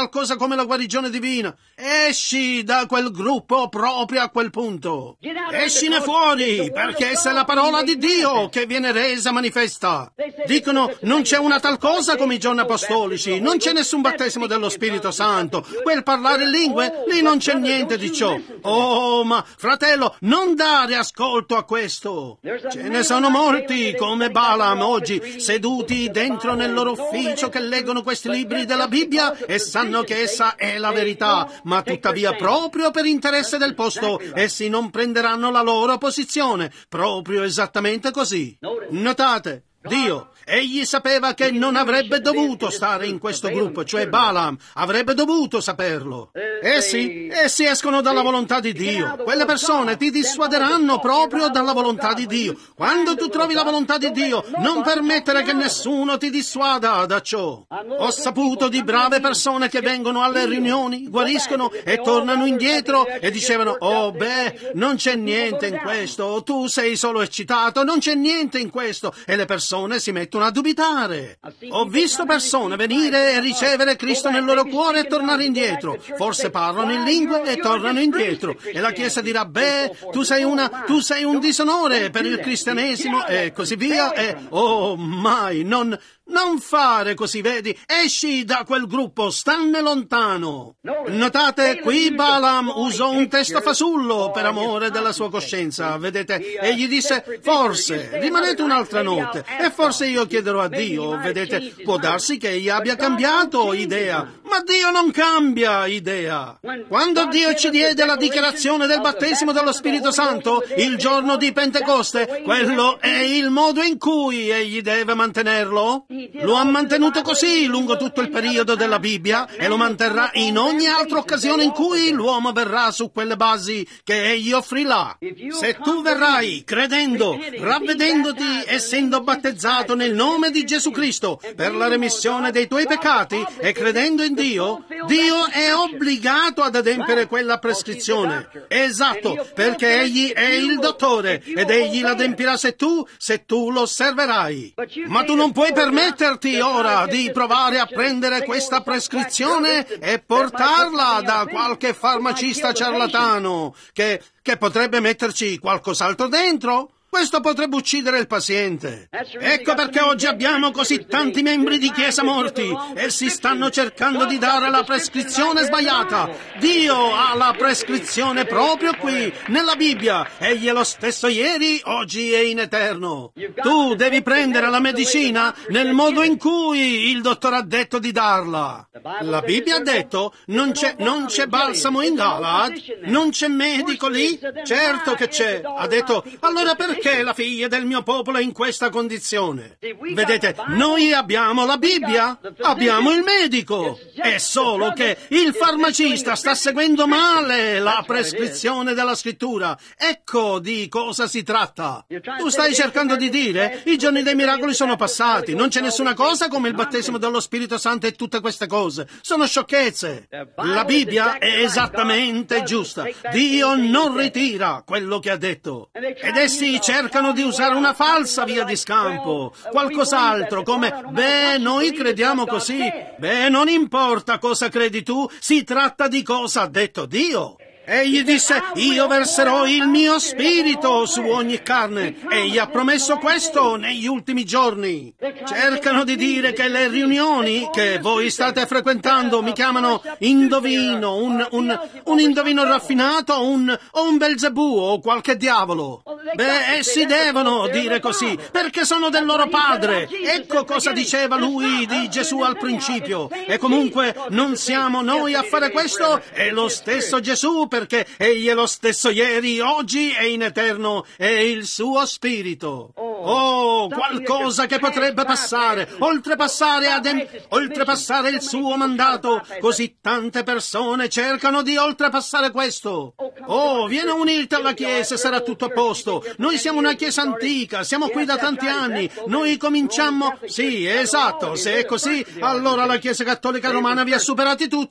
qualcosa come la guarigione divina. Esci da quel gruppo proprio a quel punto. Escine fuori, perché essa è la parola di Dio che viene resa manifesta. Dicono, non c'è una tal cosa come i giorni apostolici, non c'è nessun battesimo dello Spirito Santo, quel parlare in lingue, lì non c'è niente di ciò. Oh, ma fratello, non dare ascolto a questo. Ce ne sono molti, come Balaam oggi, seduti dentro nel loro ufficio che leggono questi libri della Bibbia e sanno che essa è la verità, ma tuttavia proprio per interesse del posto essi non prenderanno la loro posizione, proprio esattamente così. Notate, Dio, egli sapeva che non avrebbe dovuto stare in questo gruppo, cioè Balaam, avrebbe dovuto saperlo. Essi, essi escono dalla volontà di Dio. Quelle persone ti dissuaderanno proprio dalla volontà di Dio. Quando tu trovi la volontà di Dio, non permettere che nessuno ti dissuada da ciò. Ho saputo di brave persone che vengono alle riunioni, guariscono e tornano indietro e dicevano, oh beh, non c'è niente in questo, tu sei solo eccitato, non c'è niente in questo, e le persone si mettono a dubitare. Ho visto persone venire e ricevere Cristo nel loro cuore e tornare indietro. Forse parlano in lingue e tornano indietro. E la Chiesa dirà, beh, tu sei una, tu sei un disonore per il cristianesimo e così via. E, oh, mai, non, non fare così, vedi? Esci da quel gruppo, stanne lontano. Notate, qui Balaam usò un testo fasullo per amore della sua coscienza, vedete? E gli disse, forse, rimanete un'altra notte. E forse io chiederò a Dio, vedete, può darsi che egli abbia cambiato idea, ma Dio non cambia idea. Quando Dio ci diede la dichiarazione del battesimo dello Spirito Santo, il giorno di Pentecoste, quello è il modo in cui egli deve mantenerlo. Lo ha mantenuto così lungo tutto il periodo della Bibbia e lo manterrà in ogni altra occasione in cui l'uomo verrà su quelle basi che egli offrì là. Se tu verrai credendo, ravvedendoti, essendo battezzato nel nome di Gesù Cristo per la remissione dei tuoi peccati e credendo in Dio, Dio è obbligato ad adempiere quella prescrizione. Esatto, perché egli è il dottore ed egli l'adempirà se tu, se tu lo osserverai. Ma tu non puoi permetterti ora di provare a prendere questa prescrizione e portarla da qualche farmacista ciarlatano che, che potrebbe metterci qualcos'altro dentro. Questo potrebbe uccidere il paziente. Ecco perché oggi abbiamo così tanti membri di Chiesa morti. Essi stanno cercando di dare la prescrizione sbagliata. Dio ha la prescrizione proprio qui, nella Bibbia. Egli è lo stesso ieri, oggi e in eterno. Tu devi prendere la medicina nel modo in cui il dottore ha detto di darla. La Bibbia ha detto, non c'è, non c'è balsamo in Galad? Non c'è medico lì? Certo che c'è. Ha detto, allora perché? Perché la figlia del mio popolo è in questa condizione? Vedete, noi abbiamo la Bibbia, abbiamo il medico, è solo che il farmacista sta seguendo male la prescrizione della scrittura. Ecco di cosa si tratta. Tu stai cercando di dire, i giorni dei miracoli sono passati, non c'è nessuna cosa come il battesimo dello Spirito Santo e tutte queste cose. Sono sciocchezze. La Bibbia è esattamente giusta. Dio non ritira quello che ha detto. Ed essi cercano di usare una falsa via di scampo, qualcos'altro come, beh, noi crediamo così, beh, non importa cosa credi tu, si tratta di cosa ha detto Dio. Egli disse, io verserò il mio spirito su ogni carne. Egli ha promesso questo negli ultimi giorni. Cercano di dire che le riunioni che voi state frequentando mi chiamano indovino, un, un, un indovino raffinato, un, o un Belzebù o qualche diavolo. Beh, essi devono dire così, perché sono del loro padre. Ecco cosa diceva lui di Gesù al principio. E comunque non siamo noi a fare questo, è lo stesso Gesù, perché egli è lo stesso ieri, oggi e in eterno, è il suo spirito. Oh, qualcosa che potrebbe passare, oltrepassare, adem- oltrepassare il suo mandato. Così tante persone cercano di oltrepassare questo. Oh, vieni a unirti alla Chiesa e sarà tutto a posto. Noi siamo una Chiesa antica, siamo qui da tanti anni. Noi cominciamo... Sì, esatto, se è così, allora la Chiesa Cattolica Romana vi ha superati tutti.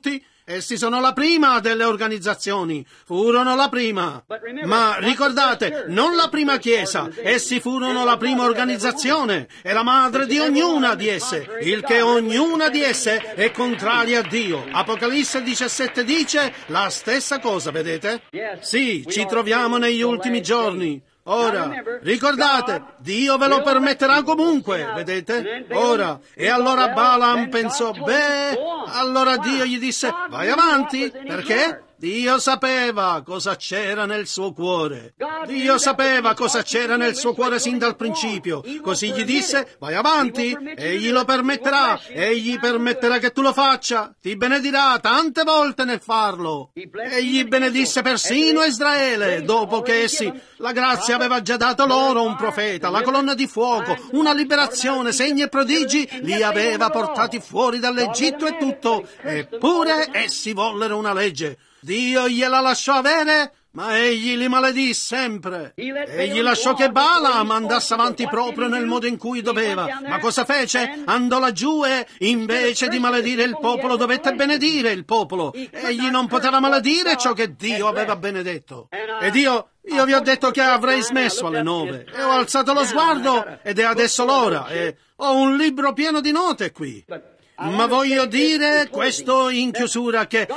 Essi sono la prima delle organizzazioni, furono la prima. Ma ricordate, non la prima Chiesa, essi furono la prima organizzazione e la madre di ognuna di esse, il che ognuna di esse è contraria a Dio. Apocalisse diciassette dice la stessa cosa, vedete? Sì, ci troviamo negli ultimi giorni. Ora, ricordate, Dio ve lo permetterà comunque, vedete? Ora, e allora Balaam pensò, beh, allora Dio gli disse, vai avanti, perché? Dio sapeva cosa c'era nel suo cuore. Dio sapeva cosa c'era nel suo cuore sin dal principio. Così gli disse, vai avanti, egli lo permetterà, egli permetterà che tu lo faccia, ti benedirà tante volte nel farlo. Egli benedisse persino Israele, dopo che essi, la grazia aveva già dato loro un profeta, la colonna di fuoco, una liberazione, segni e prodigi, li aveva portati fuori dall'Egitto e tutto, eppure essi vollero una legge. Dio gliela lasciò avere, ma egli li maledì sempre. Egli lasciò che Balaam andasse avanti proprio nel modo in cui doveva. Ma cosa fece? Andò laggiù e, invece di maledire il popolo, dovette benedire il popolo. Egli non poteva maledire ciò che Dio aveva benedetto. Ed io... Io vi ho detto che avrei smesso alle nove e ho alzato lo sguardo ed è adesso l'ora e ho un libro pieno di note qui. Ma voglio dire questo in chiusura che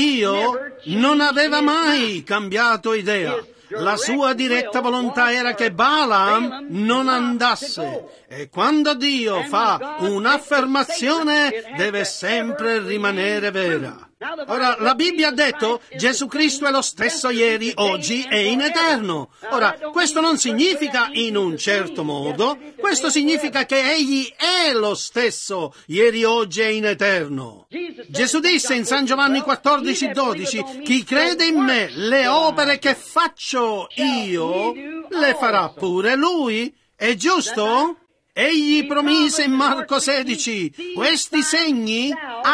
Dio non aveva mai cambiato idea. La sua diretta volontà era che Balaam non andasse. E quando Dio fa un'affermazione deve sempre rimanere vera. Ora, la Bibbia ha detto Gesù Cristo è lo stesso ieri, oggi e in eterno. Ora, questo non significa in un certo modo, questo significa che Egli è lo stesso ieri, oggi e in eterno. Gesù disse in San Giovanni quattordici dodici, chi crede in me, le opere che faccio io, le farà pure Lui. È giusto? Egli promise in Marco sedici, questi segni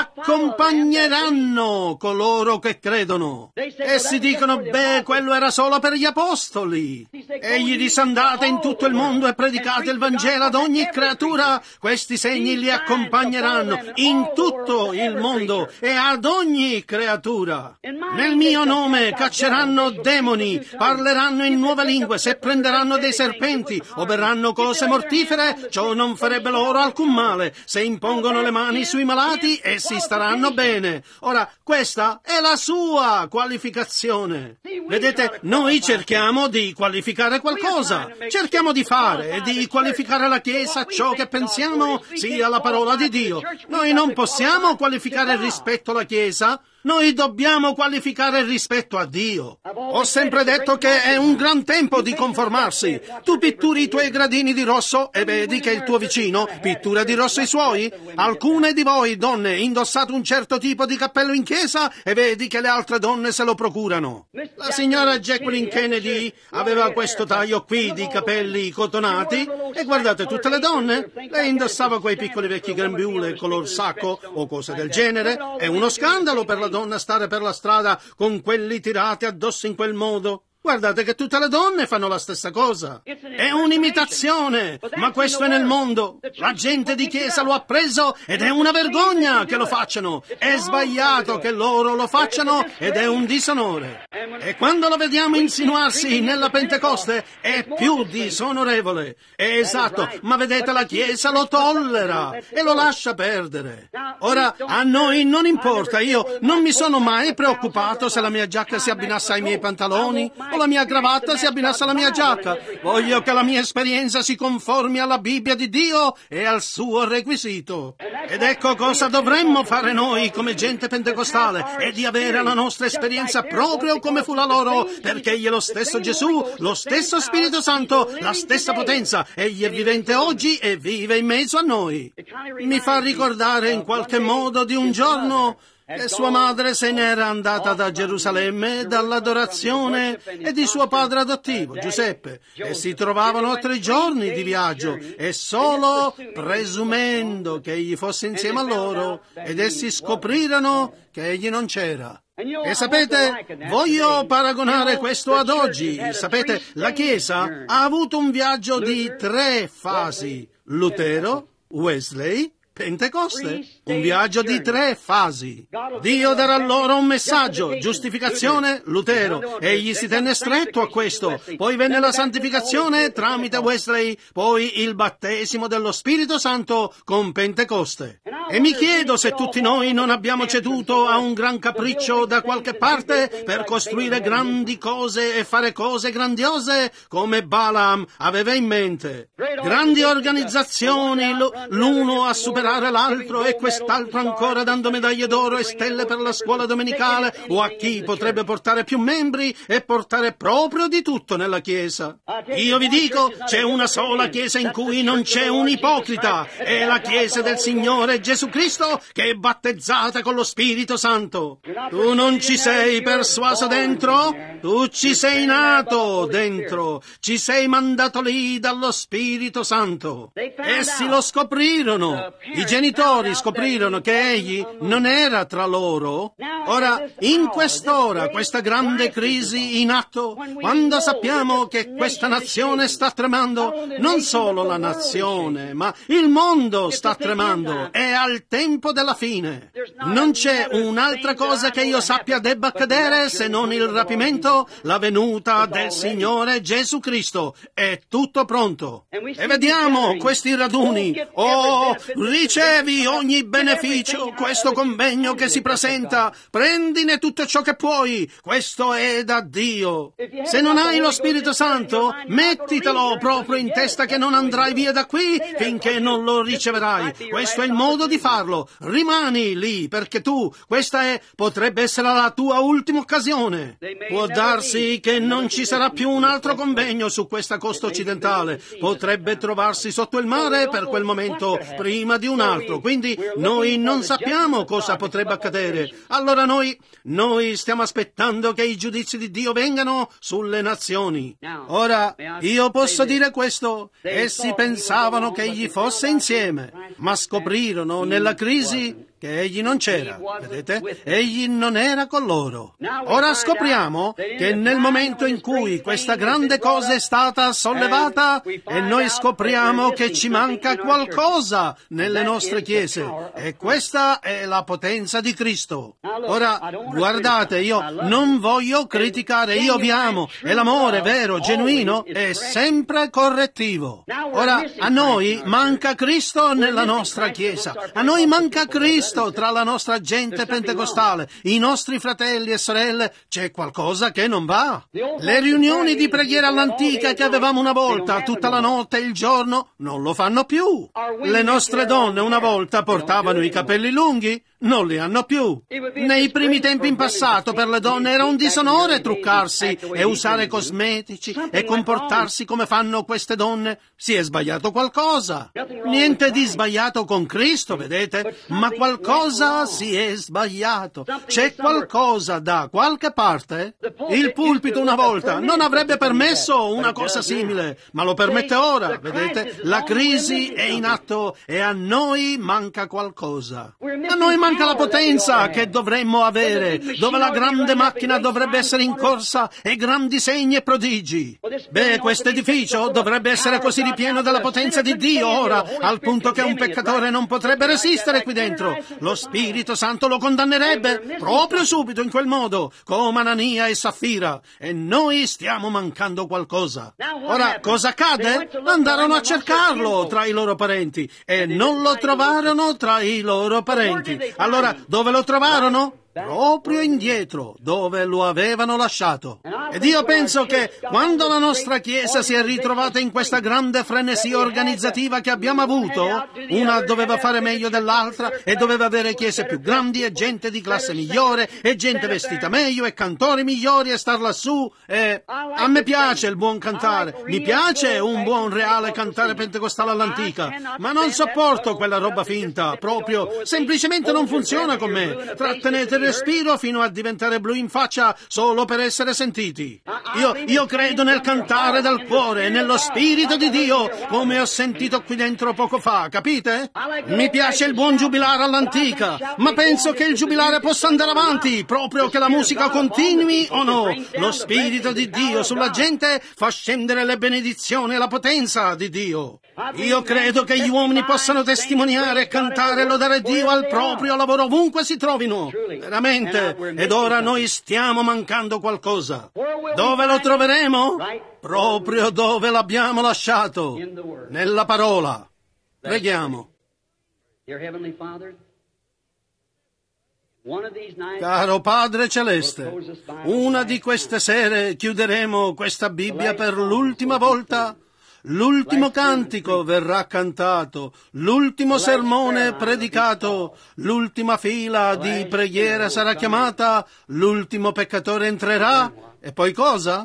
accompagneranno coloro che credono. Essi dicono, beh, quello era solo per gli apostoli. Egli disse, andate in tutto il mondo e predicate il Vangelo ad ogni creatura. Questi segni li accompagneranno in tutto il mondo e ad ogni creatura. Nel mio nome cacceranno demoni, parleranno in nuove lingue, se prenderanno dei serpenti o berranno cose mortifere, ciò non farebbe loro alcun male. Se impongono le mani sui malati, essi staranno bene. Ora, questa è la sua qualificazione. Vedete, noi cerchiamo di qualificare qualcosa. Cerchiamo di fare e di qualificare la Chiesa ciò che pensiamo sia la parola di Dio. Noi non possiamo qualificare rispetto alla Chiesa. Noi dobbiamo qualificare il rispetto a Dio. Ho sempre detto che è un gran tempo di conformarsi. Tu pitturi i tuoi gradini di rosso e vedi che il tuo vicino pittura di rosso i suoi. Alcune di voi, donne, indossate un certo tipo di cappello in chiesa e vedi che le altre donne se lo procurano. La signora Jacqueline Kennedy aveva questo taglio qui di capelli cotonati e guardate tutte le donne. Lei indossava quei piccoli vecchi grembiule color sacco o cose del genere. È uno scandalo per la donna stare per la strada con quelli tirati addosso in quel modo. Guardate che tutte le donne fanno la stessa cosa. È un'imitazione, ma questo è nel mondo. La gente di chiesa lo ha preso ed è una vergogna che lo facciano. È sbagliato che loro lo facciano ed è un disonore. E quando lo vediamo insinuarsi nella Pentecoste è più disonorevole. È esatto, ma vedete la chiesa lo tollera e lo lascia perdere. Ora, a noi non importa, io non mi sono mai preoccupato se la mia giacca si abbinasse ai miei pantaloni o la mia cravatta si abbinasse alla mia giacca. Voglio che la mia esperienza si conformi alla Bibbia di Dio e al suo requisito. Ed ecco cosa dovremmo fare noi come gente pentecostale, è di avere la nostra esperienza proprio come fu la loro, perché egli è lo stesso Gesù, lo stesso Spirito Santo, la stessa potenza. Egli è vivente oggi e vive in mezzo a noi. Mi fa ricordare in qualche modo di un giorno e sua madre se n'era andata da Gerusalemme dall'adorazione e di suo padre adottivo, Giuseppe, e si trovavano a tre giorni di viaggio e solo presumendo che egli fosse insieme a loro ed essi scoprirono che egli non c'era. E sapete, voglio paragonare questo ad oggi. Sapete, la Chiesa ha avuto un viaggio di tre fasi: Lutero, Wesley Pentecoste, un viaggio di tre fasi. Dio darà loro un messaggio, giustificazione, Lutero, egli si tenne stretto a questo, poi venne la santificazione tramite Wesley, poi il battesimo dello Spirito Santo con Pentecoste. E mi chiedo se tutti noi non abbiamo ceduto a un gran capriccio da qualche parte per costruire grandi cose e fare cose grandiose come Balaam aveva in mente. Grandi organizzazioni, l'uno a superare l'altro e quest'altro ancora dando medaglie d'oro e stelle per la scuola domenicale, o a chi potrebbe portare più membri e portare proprio di tutto nella Chiesa. Io vi dico, c'è una sola Chiesa in cui non c'è un ipocrita, è la Chiesa del Signore Gesù Cristo che è battezzata con lo Spirito Santo. Tu non ci sei persuaso dentro? Tu ci sei nato dentro, ci sei mandato lì dallo Spirito Santo. Essi lo scoprirono. I genitori scoprirono che egli non era tra loro. Ora, in quest'ora, questa grande crisi in atto, quando sappiamo che questa nazione sta tremando, non solo la nazione, ma il mondo sta tremando, è al tempo della fine. Non c'è un'altra cosa che io sappia debba accadere se non il rapimento, la venuta del Signore Gesù Cristo. È tutto pronto. E vediamo questi raduni. Oh, ricevi ogni beneficio, questo convegno che si presenta, prendine tutto ciò che puoi, questo è da Dio. Se non hai lo Spirito Santo, mettitelo proprio in testa che non andrai via da qui finché non lo riceverai. Questo è il modo di farlo, rimani lì, perché tu, questa è, potrebbe essere la tua ultima occasione. Può darsi che non ci sarà più un altro convegno su questa costa occidentale, potrebbe trovarsi sotto il mare per quel momento prima di un altro, quindi noi non sappiamo cosa potrebbe accadere. Allora noi, noi stiamo aspettando che i giudizi di Dio vengano sulle nazioni. Ora, io posso dire questo, essi pensavano che egli fosse insieme, ma scoprirono nella crisi che egli non c'era, vedete? Egli non era con loro. Ora scopriamo che nel momento in cui questa grande cosa è stata sollevata e noi scopriamo che ci manca qualcosa nelle nostre chiese, e questa è la potenza di Cristo. Ora, guardate, io non voglio criticare, io vi amo, e l'amore vero, genuino, è sempre correttivo. Ora, a noi manca Cristo nella nostra chiesa, a noi manca Cristo tra la nostra gente pentecostale, i nostri fratelli e sorelle, c'è qualcosa che non va. Le riunioni di preghiera all'antica che avevamo una volta, tutta la notte e il giorno, non lo fanno più. Le nostre donne una volta portavano i capelli lunghi, non li hanno più. Nei primi tempi in passato per le donne era un disonore truccarsi e usare cosmetici e comportarsi come fanno queste donne. Si è sbagliato qualcosa. Niente di sbagliato con Cristo, vedete? Ma qualcosa si è sbagliato. C'è qualcosa da qualche parte? Il pulpito una volta non avrebbe permesso una cosa simile, ma lo permette ora, vedete? La crisi è in atto e a noi manca qualcosa. A noi manca la potenza che dovremmo avere, dove la grande macchina dovrebbe essere in corsa e grandi segni e prodigi. Beh, questo edificio dovrebbe essere così ripieno della potenza di Dio ora, al punto che un peccatore non potrebbe resistere qui dentro. Lo Spirito Santo lo condannerebbe proprio subito in quel modo, come Anania e Saffira, e noi stiamo mancando qualcosa. Ora, cosa accade? Andarono a cercarlo tra i loro parenti e non lo trovarono tra i loro parenti. Allora, dove lo trovarono? Proprio indietro, dove lo avevano lasciato. Ed io penso che quando la nostra Chiesa si è ritrovata in questa grande frenesia organizzativa che abbiamo avuto, una doveva fare meglio dell'altra e doveva avere chiese più grandi e gente di classe migliore e gente vestita meglio e cantori migliori e star lassù e... A me piace il buon cantare, mi piace un buon reale cantare pentecostale all'antica, ma non sopporto quella roba finta, proprio, semplicemente non funziona con me. Trattenete respiro fino a diventare blu in faccia solo per essere sentiti. Io, io credo nel cantare dal cuore, nello Spirito di Dio, come ho sentito qui dentro poco fa, capite? Mi piace il buon giubilare all'antica, ma penso che il giubilare possa andare avanti, proprio che la musica continui o no. Lo Spirito di Dio sulla gente fa scendere le benedizioni e la potenza di Dio. Io credo che gli uomini possano testimoniare, cantare e lodare Dio al proprio lavoro ovunque si trovino. Veramente. Ed ora noi stiamo mancando qualcosa. Dove lo troveremo? Proprio dove l'abbiamo lasciato. Nella parola. Preghiamo. Caro Padre Celeste, una di queste sere chiuderemo questa Bibbia per l'ultima volta. L'ultimo cantico verrà cantato, l'ultimo sermone predicato, l'ultima fila di preghiera sarà chiamata, l'ultimo peccatore entrerà, e poi cosa?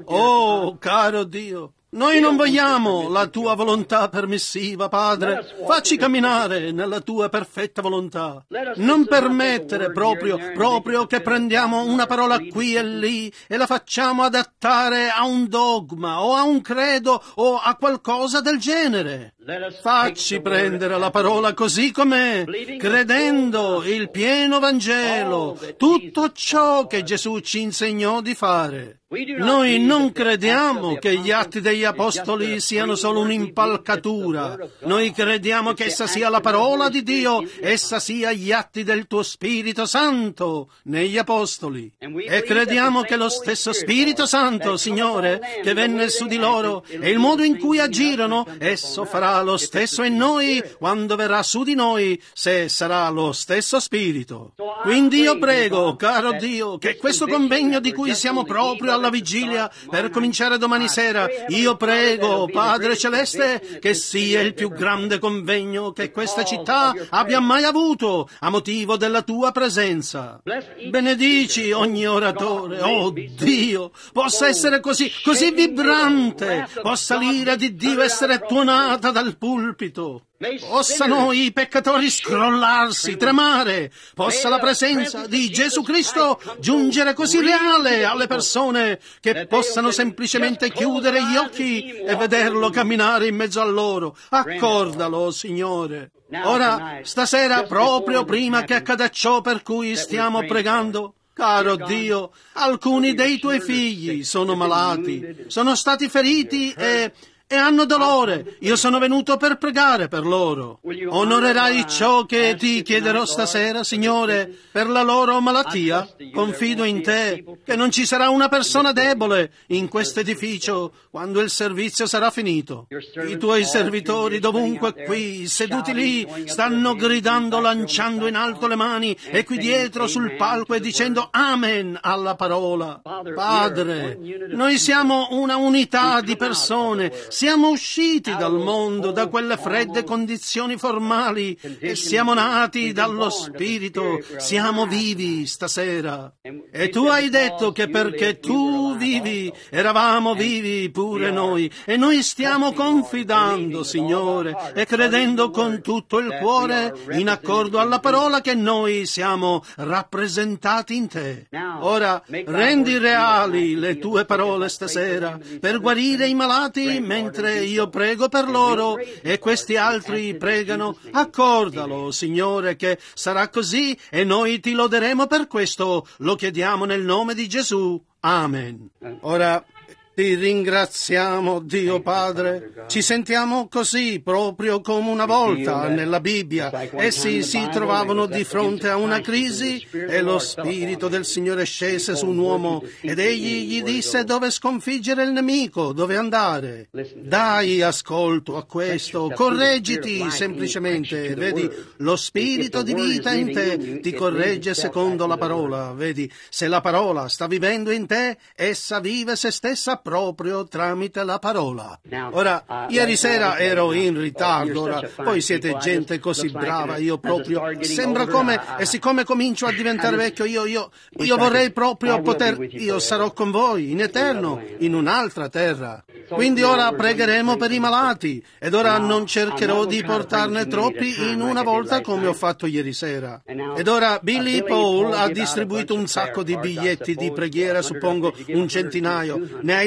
Oh, caro Dio! Noi non vogliamo la tua volontà permissiva, Padre. Facci camminare nella tua perfetta volontà. Non permettere proprio, proprio che prendiamo una parola qui e lì e la facciamo adattare a un dogma o a un credo o a qualcosa del genere. Facci prendere la parola così com'è, credendo il pieno Vangelo, tutto ciò che Gesù ci insegnò di fare. Noi non crediamo che gli atti degli Apostoli siano solo un'impalcatura. Noi crediamo che essa sia la parola di Dio, essa sia gli atti del tuo Spirito Santo negli Apostoli. E crediamo che lo stesso Spirito Santo, Signore, che venne su di loro e il modo in cui agirono, esso farà lo stesso in noi quando verrà su di noi, se sarà lo stesso Spirito. Quindi io prego, caro Dio, che questo convegno di cui siamo proprio alla vigilia per cominciare domani sera, io prego, Padre Celeste, che sia il più grande convegno che questa città abbia mai avuto a motivo della tua presenza. Benedici ogni oratore, oh Dio, possa essere così, così vibrante, possa l'ira di Dio essere tuonata dal pulpito. Possano i peccatori scrollarsi, tremare, possa la presenza di Gesù Cristo giungere così reale alle persone che possano semplicemente chiudere gli occhi e vederlo camminare in mezzo a loro. Accordalo, Signore. Ora, stasera, proprio prima che accada ciò per cui stiamo pregando, caro Dio, alcuni dei tuoi figli sono malati, sono stati feriti e... e hanno dolore. Io sono venuto per pregare per loro. Onorerai ciò che ti chiederò stasera, Signore, per la loro malattia? Confido in te che non ci sarà una persona debole in questo edificio quando il servizio sarà finito. I tuoi servitori dovunque qui, seduti lì, stanno gridando, lanciando in alto le mani e qui dietro sul palco e dicendo Amen alla parola. Padre, noi siamo una unità di persone. Siamo usciti dal mondo, da quelle fredde condizioni formali e siamo nati dallo Spirito, siamo vivi stasera. E tu hai detto che perché tu vivi, eravamo vivi pure noi, e noi stiamo confidando, Signore, e credendo con tutto il cuore in accordo alla parola che noi siamo rappresentati in te. Ora, rendi reali le tue parole stasera per guarire i malati mentre io prego per loro e questi altri pregano. Accordalo, Signore, che sarà così e noi ti loderemo per questo. Lo chiediamo nel nome di Gesù. Amen. Ora ti ringraziamo, Dio Padre. Ci sentiamo così, proprio come una volta nella Bibbia. Essi si trovavano di fronte a una crisi e lo Spirito del Signore scese su un uomo ed egli gli disse dove sconfiggere il nemico, dove andare. Dai ascolto a questo, correggiti semplicemente. Vedi, lo Spirito di vita in te ti corregge secondo la parola. Vedi, se la parola sta vivendo in te, essa vive se stessa proprio tramite la parola. Ora, ieri sera ero in ritardo, ora, voi siete gente così brava, io proprio, sembra come, e siccome comincio a diventare vecchio, io, io, io vorrei proprio poter, io sarò con voi in eterno, in un'altra terra. Quindi ora pregheremo per i malati, ed ora non cercherò di portarne troppi in una volta come ho fatto ieri sera. Ed ora Billy Paul ha distribuito un sacco di biglietti di preghiera, suppongo un centinaio. Ne hai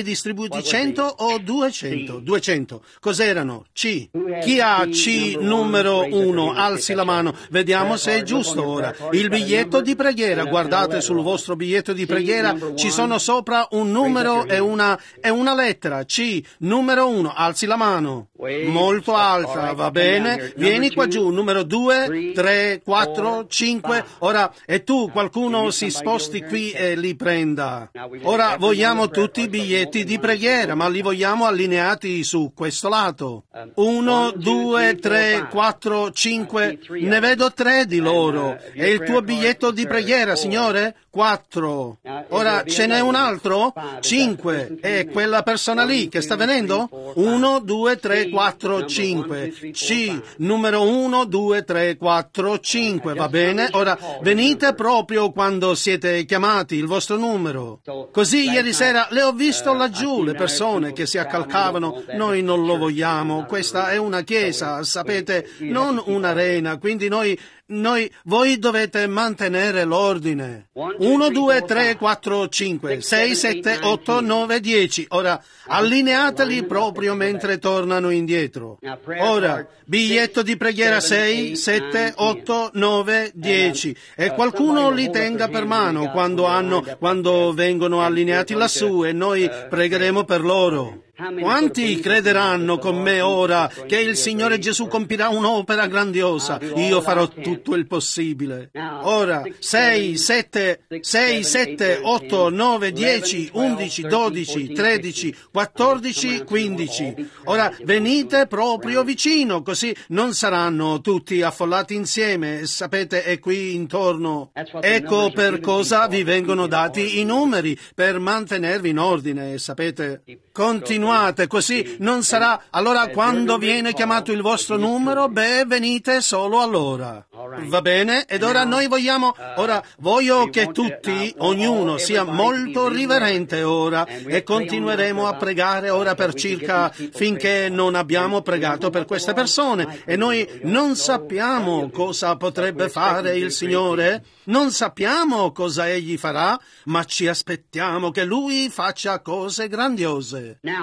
distribuiti cento o duecento? duecento. Cos'erano? C. Chi ha C numero uno? Alzi la mano. Vediamo se è giusto ora. Il biglietto di preghiera. Guardate sul vostro biglietto di preghiera, ci sono sopra un numero e una, e una lettera. C. Numero uno. Alzi la mano. Molto alta, va bene? Vieni qua giù. Numero due, tre, quattro, cinque. Ora, e tu, qualcuno si sposti qui e li prenda. Ora vogliamo tutti i biglietti di preghiera, ma li vogliamo allineati su questo lato. Uno, due, tre, quattro, cinque. Ne vedo tre di loro. E il tuo biglietto di preghiera, signore? Quattro. Ora ce n'è un altro? Cinque. E quella persona lì che sta venendo? Uno, due, tre, quattro, cinque. C. Numero uno, due, tre, quattro, cinque. Va bene? Ora venite proprio quando siete chiamati, il vostro numero. Così ieri sera le ho visto laggiù le persone che si accalcavano. Noi non lo vogliamo. Questa è una chiesa, sapete, non un'arena. Quindi noi Noi, voi dovete mantenere l'ordine. uno, due, tre, quattro, cinque, sei, sette, otto, nove, dieci. Ora, allineateli proprio mentre tornano indietro. Ora, biglietto di preghiera sei, sette, otto, nove, dieci. E qualcuno li tenga per mano quando hanno, quando vengono allineati lassù e noi pregheremo per loro. Quanti crederanno con me ora che il Signore Gesù compirà un'opera grandiosa? Io farò tutto il possibile. Ora, sei, sette, sei, sette, otto, nove, dieci, undici, dodici, tredici, quattordici, quindici. Ora, venite proprio vicino, così non saranno tutti affollati insieme, sapete, e qui intorno. Ecco per cosa vi vengono dati i numeri, per mantenervi in ordine, sapete. Continuate, così non sarà. Allora, quando viene chiamato il vostro numero, beh, venite solo allora. Va bene? Ed ora noi vogliamo, ora voglio che tutti, ognuno, sia molto riverente ora e continueremo a pregare ora per circa finché non abbiamo pregato per queste persone e noi non sappiamo cosa potrebbe fare il Signore, non sappiamo cosa Egli farà, ma ci aspettiamo che Lui faccia cose grandiose.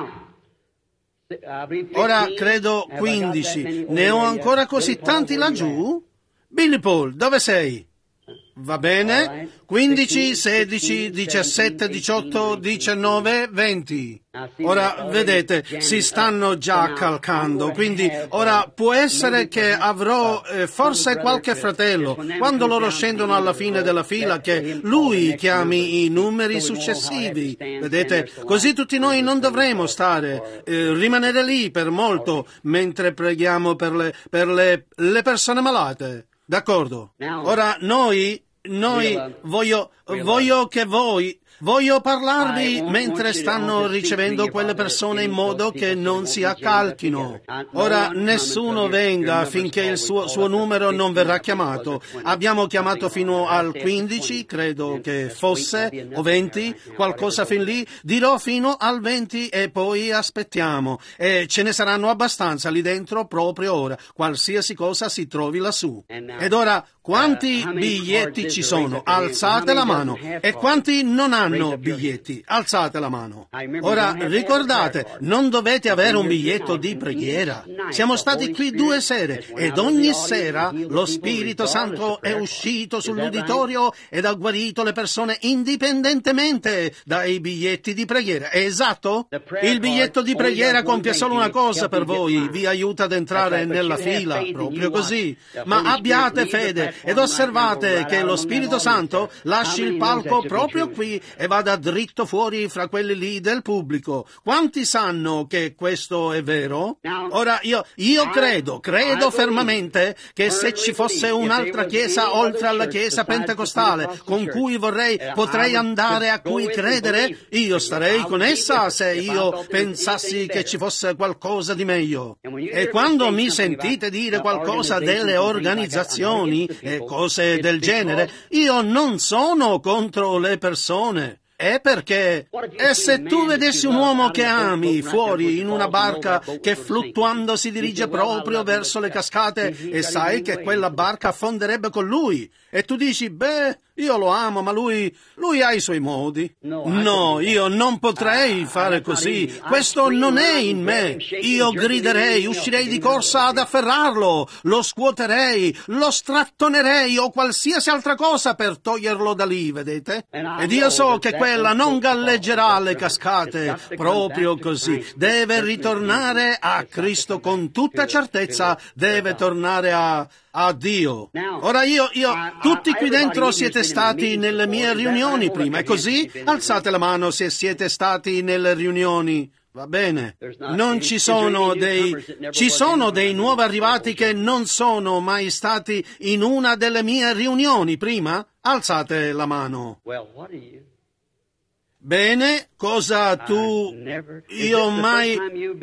Ora credo quindici. Ne ho ancora così tanti laggiù? Billy Paul, dove sei? Va bene? quindici, sedici, diciassette, diciotto, diciannove, venti. Ora, vedete, si stanno già accalcando, quindi ora può essere che avrò eh, forse qualche fratello, quando loro scendono alla fine della fila, che lui chiami i numeri successivi. Vedete? Così tutti noi non dovremo stare, eh, rimanere lì per molto, mentre preghiamo per le, per le, le persone malate. D'accordo? Ora noi, noi voglio, voglio che voi, voglio parlarvi mentre stanno ricevendo quelle persone in modo che non si accalchino. Ora nessuno venga finché il suo, suo numero non verrà chiamato. Abbiamo chiamato fino al quindici, credo che fosse, o venti, qualcosa fin lì. Dirò fino al venti e poi aspettiamo. E ce ne saranno abbastanza lì dentro proprio ora, qualsiasi cosa si trovi lassù. Ed ora, quanti biglietti ci sono? Alzate la mano. E quanti non hanno biglietti? Alzate la mano. Ora ricordate, non dovete avere un biglietto di preghiera. Siamo stati qui due sere ed ogni sera lo Spirito Santo è uscito sull'uditorio ed ha guarito le persone indipendentemente dai biglietti di preghiera. È esatto? Il biglietto di preghiera compie solo una cosa per voi, vi aiuta ad entrare nella fila, proprio così. Ma abbiate fede ed osservate che lo Spirito Santo lasci il palco proprio qui e vada dritto fuori fra quelli lì del pubblico. Quanti sanno che questo è vero? Ora io, io credo, credo fermamente che se ci fosse un'altra chiesa oltre alla chiesa pentecostale con cui vorrei, potrei andare, a cui credere, io starei con essa se io pensassi che ci fosse qualcosa di meglio. E quando mi sentite dire qualcosa delle organizzazioni e cose del genere, io non sono contro le persone. È perché, e se tu vedessi un uomo che ami fuori in una barca che fluttuando si dirige proprio verso le cascate e sai che quella barca affonderebbe con lui, e tu dici, beh, io lo amo, ma lui, lui ha i suoi modi. No, io non potrei fare così. Questo non è in me. Io griderei, uscirei di corsa ad afferrarlo, lo scuoterei, lo strattonerei o qualsiasi altra cosa per toglierlo da lì, vedete? Ed io so che quella non galleggerà alle cascate, proprio così. Deve ritornare a Cristo con tutta certezza, deve tornare a... a Dio. Ora io, io, tutti qui dentro siete stati nelle mie riunioni prima, è così? Alzate la mano se siete stati nelle riunioni. Va bene. Non ci sono dei... ci sono dei nuovi arrivati che non sono mai stati in una delle mie riunioni prima? Alzate la mano. Bene, cosa tu... Io mai...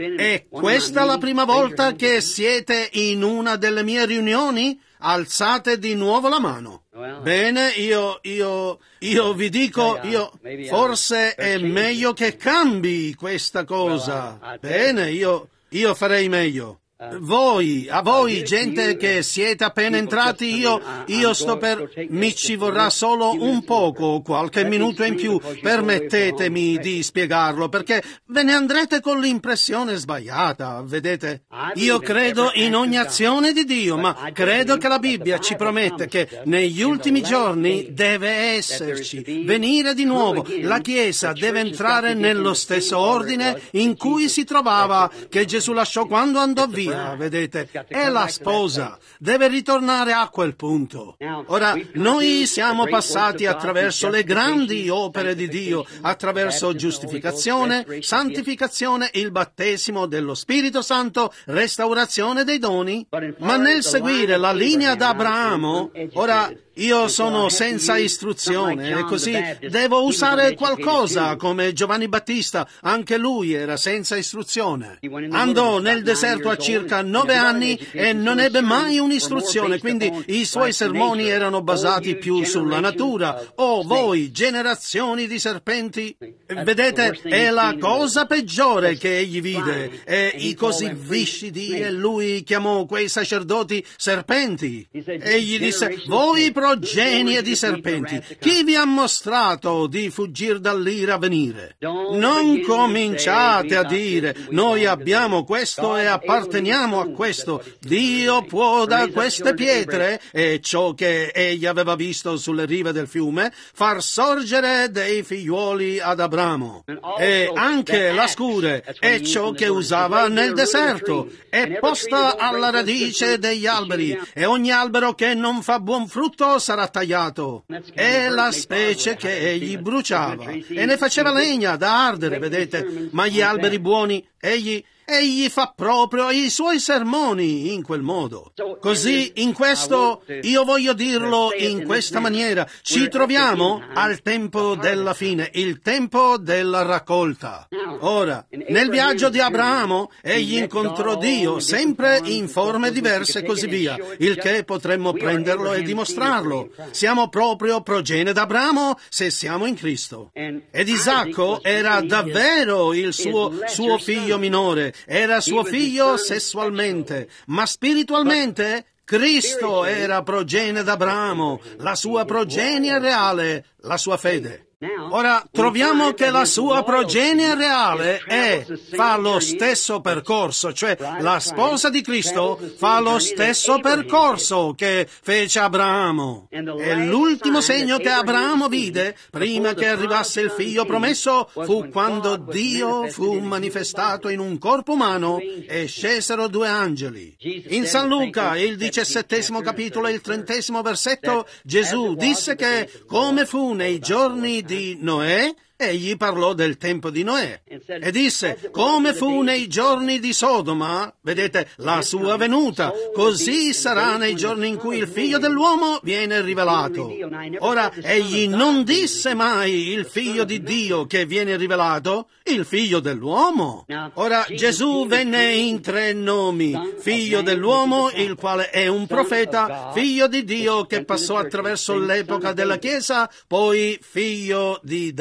È questa la prima volta che siete in una delle mie riunioni? Alzate di nuovo la mano. Bene, io... io... io vi dico, io... forse è meglio che cambi questa cosa. Bene, io... io farei meglio. Voi, a voi, gente che siete appena entrati, io, io sto per... mi ci vorrà solo un poco, qualche minuto in più, permettetemi di spiegarlo, perché ve ne andrete con l'impressione sbagliata, vedete? Io credo in ogni azione di Dio, ma credo che la Bibbia ci promette che negli ultimi giorni deve esserci, venire di nuovo, la Chiesa deve entrare nello stesso ordine in cui si trovava, che Gesù lasciò quando andò via. Vedete, è la sposa, deve ritornare a quel punto. Ora, noi siamo passati attraverso le grandi opere di Dio, attraverso giustificazione, santificazione, il battesimo dello Spirito Santo, restaurazione dei doni, ma nel seguire la linea d'Abramo, ora... io sono senza istruzione e così devo usare qualcosa come Giovanni Battista, anche lui era senza istruzione. Andò nel deserto a circa nove anni e non ebbe mai un'istruzione, quindi i suoi sermoni erano basati più sulla natura. Oh, voi, generazioni di serpenti! Vedete, è la cosa peggiore che egli vide, e i così viscidi, e lui chiamò quei sacerdoti serpenti. Egli disse, voi progenie di serpenti, chi vi ha mostrato di fuggir dall'ira venire? Non cominciate a dire, noi abbiamo questo e apparteniamo a questo. Dio può da queste pietre, e ciò che egli aveva visto sulle rive del fiume, far sorgere dei figliuoli ad Abramo. E anche la scure è ciò che usava nel deserto, è posta alla radice degli alberi, e ogni albero che non fa buon frutto sarà tagliato. È la specie che egli bruciava e ne faceva legna da ardere, vedete, ma gli alberi buoni egli egli fa proprio i suoi sermoni in quel modo. Così, in questo, io voglio dirlo in questa maniera, ci troviamo al tempo della fine, il tempo della raccolta. Ora, nel viaggio di Abramo, egli incontrò Dio, sempre in forme diverse e così via, il che potremmo prenderlo e dimostrarlo. Siamo proprio progenie d'Abramo se siamo in Cristo. Ed Isacco era davvero il suo, suo figlio minore, era suo figlio sessualmente, ma spiritualmente Cristo era progenie d'Abramo, la sua progenie reale, la sua fede. Ora, troviamo che la sua progenie reale è, fa lo stesso percorso, cioè la sposa di Cristo fa lo stesso percorso che fece Abramo. E l'ultimo segno che Abramo vide, prima che arrivasse il figlio promesso, fu quando Dio fu manifestato in un corpo umano e scesero due angeli. In San Luca, il diciassettesimo capitolo e il trentesimo versetto, Gesù disse che, come fu nei giorni di Noè, egli parlò del tempo di Noè e disse, come fu nei giorni di Sodoma, vedete, la sua venuta, così sarà nei giorni in cui il figlio dell'uomo viene rivelato. Ora, egli non disse mai il figlio di Dio che viene rivelato, il figlio dell'uomo. Ora, Gesù venne in tre nomi, figlio dell'uomo, il quale è un profeta, figlio di Dio che passò attraverso l'epoca della Chiesa, poi figlio di Davide.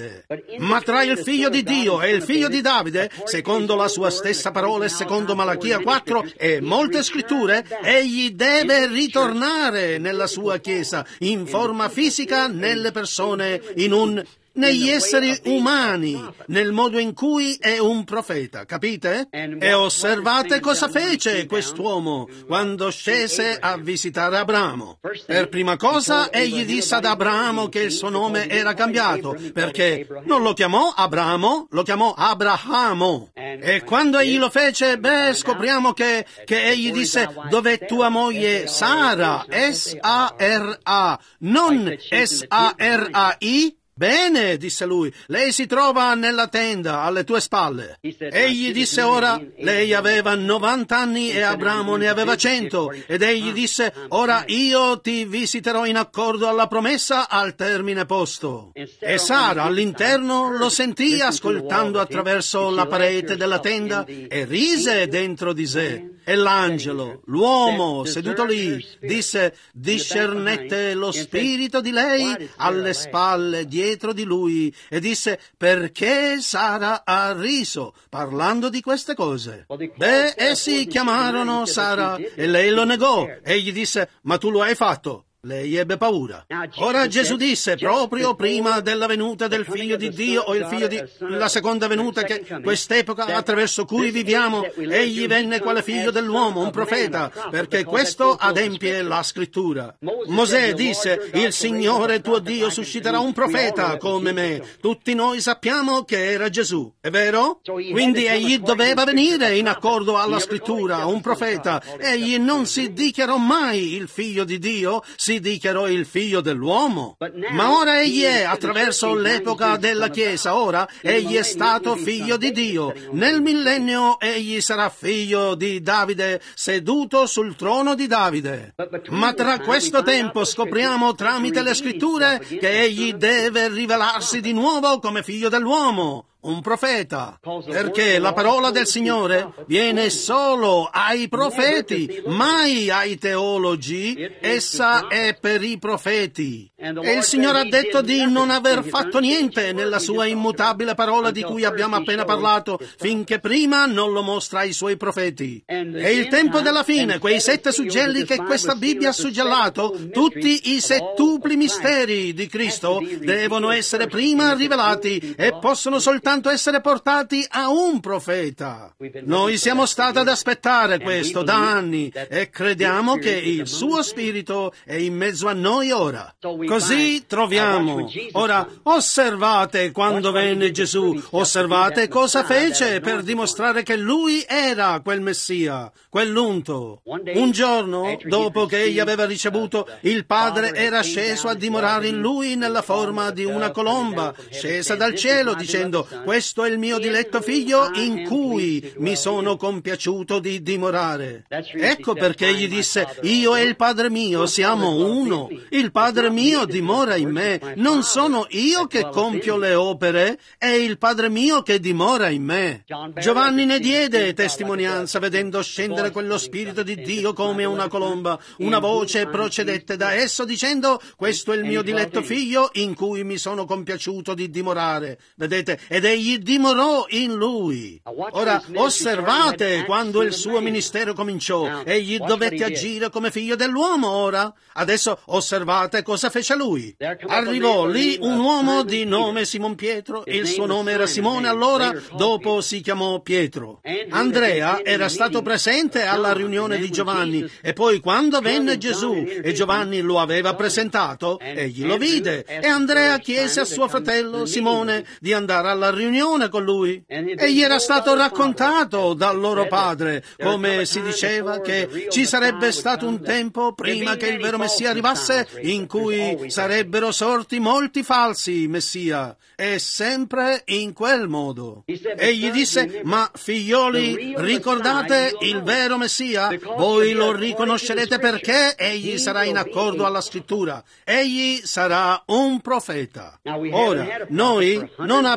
Davide. Ma tra il figlio di Dio e il figlio di Davide, secondo la sua stessa parola e secondo Malachia quattro e molte scritture, egli deve ritornare nella sua Chiesa, in forma fisica, nelle persone, in un negli esseri umani, nel modo in cui è un profeta, capite? E osservate cosa fece quest'uomo quando scese a visitare Abramo. Per prima cosa, egli disse ad Abramo che il suo nome era cambiato, perché non lo chiamò Abramo, lo chiamò Abrahamo. E quando egli lo fece, beh, scopriamo che, che egli disse, dov'è tua moglie Sara, S A R A, non S A R A I? Bene, disse lui, lei si trova nella tenda alle tue spalle. Egli disse ora, lei aveva novanta anni e Abramo ne aveva cento. Ed egli disse, ora io ti visiterò in accordo alla promessa al termine posto. E Sara all'interno lo sentì ascoltando attraverso la parete della tenda e rise dentro di sé. E l'angelo, l'uomo seduto lì, disse, discernette lo spirito di lei alle spalle dietro di lui, e disse, perché Sara ha riso, parlando di queste cose. Beh, essi chiamarono Sara, e lei lo negò. Egli disse, ma tu lo hai fatto. Lei ebbe paura. Ora Gesù disse, proprio prima della venuta del Figlio di Dio, o il Figlio di... la seconda venuta, che quest'epoca attraverso cui viviamo, egli venne quale figlio dell'uomo, un profeta, perché questo adempie la scrittura. Mosè disse, il Signore tuo Dio susciterà un profeta come me. Tutti noi sappiamo che era Gesù, è vero? Quindi egli doveva venire in accordo alla scrittura, un profeta. Egli non si dichiarò mai il Figlio di Dio, si dichiarò il figlio dell'uomo. Ma ora egli è, attraverso l'epoca della Chiesa, ora egli è stato figlio di Dio. Nel millennio egli sarà figlio di Davide, seduto sul trono di Davide. Ma tra questo tempo scopriamo tramite le scritture che egli deve rivelarsi di nuovo come figlio dell'uomo, un profeta, perché la parola del Signore viene solo ai profeti, mai ai teologi. Essa è per i profeti. E il Signore ha detto di non aver fatto niente nella sua immutabile parola di cui abbiamo appena parlato, finché prima non lo mostra ai suoi profeti. E il tempo della fine, quei sette suggelli che questa Bibbia ha suggellato, tutti i settupli misteri di Cristo, devono essere prima rivelati e possono soltanto essere portati a un profeta. Noi siamo stati ad aspettare questo da anni e crediamo che il suo spirito è in mezzo a noi ora. Così troviamo. Ora, osservate quando venne Gesù, osservate cosa fece per dimostrare che lui era quel Messia, quell'unto. Un giorno, dopo che egli aveva ricevuto, il Padre era sceso a dimorare in lui nella forma di una colomba, scesa dal cielo, dicendo, questo è il mio diletto figlio in cui mi sono compiaciuto di dimorare. Ecco perché egli disse, io e il Padre mio siamo uno. Il Padre mio dimora in me. Non sono io che compio le opere, è il Padre mio che dimora in me. Giovanni ne diede testimonianza vedendo scendere quello Spirito di Dio come una colomba. Una voce procedette da esso dicendo, questo è il mio diletto figlio in cui mi sono compiaciuto di dimorare. Vedete? Ed egli dimorò in lui. Ora, osservate quando il suo ministero cominciò. Egli dovette agire come figlio dell'uomo ora. Adesso osservate cosa fece lui. Arrivò lì un uomo di nome Simon Pietro. Il suo nome era Simone allora, dopo si chiamò Pietro. Andrea era stato presente alla riunione di Giovanni e poi quando venne Gesù e Giovanni lo aveva presentato, egli lo vide e Andrea chiese a suo fratello Simone di andare alla riunione con lui. E gli era stato raccontato dal loro padre, come si diceva, che ci sarebbe stato un tempo prima che il vero Messia arrivasse in cui sarebbero sorti molti falsi Messia, e sempre in quel modo. Egli disse, ma figlioli, ricordate il vero Messia? Voi lo riconoscerete perché egli sarà in accordo alla scrittura. Egli sarà un profeta. Ora, noi non abbiamo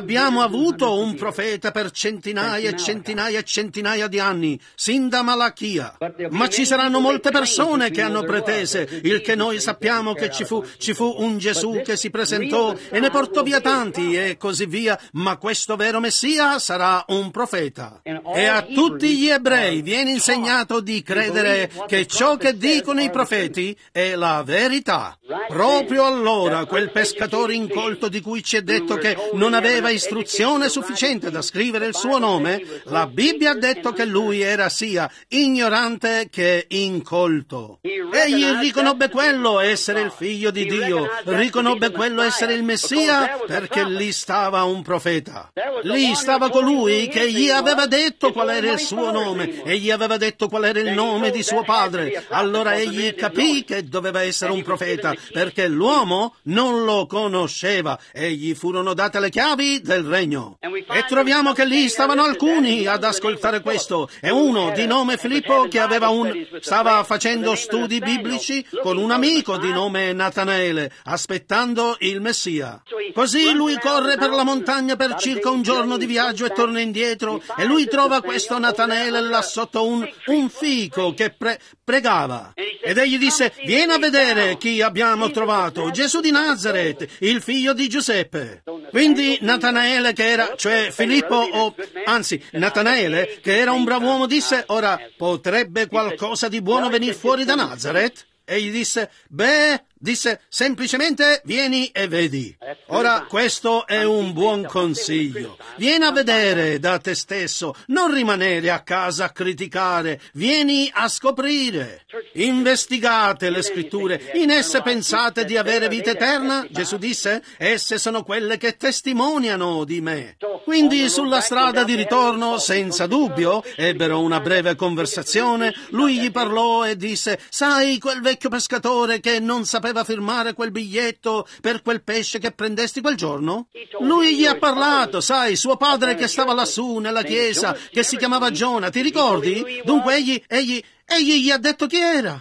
avuto un profeta per centinaia e centinaia e centinaia di anni, sin da Malachia. Ma ci saranno molte persone che hanno pretese, il che noi sappiamo che ci fu, ci fu un Gesù che si presentò e ne portò via tanti e così via, ma questo vero Messia sarà un profeta. E a tutti gli ebrei viene insegnato di credere che ciò che dicono i profeti è la verità. Proprio allora quel pescatore incolto di cui ci è detto che non aveva istruzione sufficiente da scrivere il suo nome, la Bibbia ha detto che lui era sia ignorante che incolto. Egli riconobbe quello essere il figlio di Dio, riconobbe quello essere il Messia perché lì stava un profeta. Lì stava colui che gli aveva detto qual era il suo nome e gli aveva detto qual era il nome di suo padre. Allora egli capì che doveva essere un profeta perché l'uomo non lo conosceva e gli furono date le chiavi del regno. E troviamo che lì stavano alcuni ad ascoltare questo e uno di nome Filippo che aveva un stava facendo studi biblici con un amico di nome Natanaele aspettando il Messia. Così lui corre per la montagna per circa un giorno di viaggio e torna indietro e lui trova questo Natanaele là sotto un, un fico che pre, pregava. Ed egli disse: vieni a vedere chi abbiamo trovato, Gesù di Nazaret, il figlio di Giuseppe. Quindi Natanaele che era, cioè Filippo, o anzi Natanaele che era un brav'uomo disse: ora potrebbe qualcosa di buono venire fuori da Nazaret? E gli disse: beh, disse semplicemente vieni e vedi. Ora questo è un buon consiglio. Vieni a vedere da te stesso, non rimanere a casa a criticare, vieni a scoprire. Investigate le scritture, in esse pensate di avere vita eterna? Gesù disse: esse sono quelle che testimoniano di me. Quindi sulla strada di ritorno, senza dubbio, ebbero una breve conversazione. Lui gli parlò e disse: sai quel vecchio pescatore che non sapeva firmare quel biglietto per quel pesce che prendesti quel giorno? Lui gli ha parlato, sai, suo padre che stava lassù nella chiesa, che si chiamava Giona, ti ricordi? Dunque egli, egli, egli gli ha detto chi era.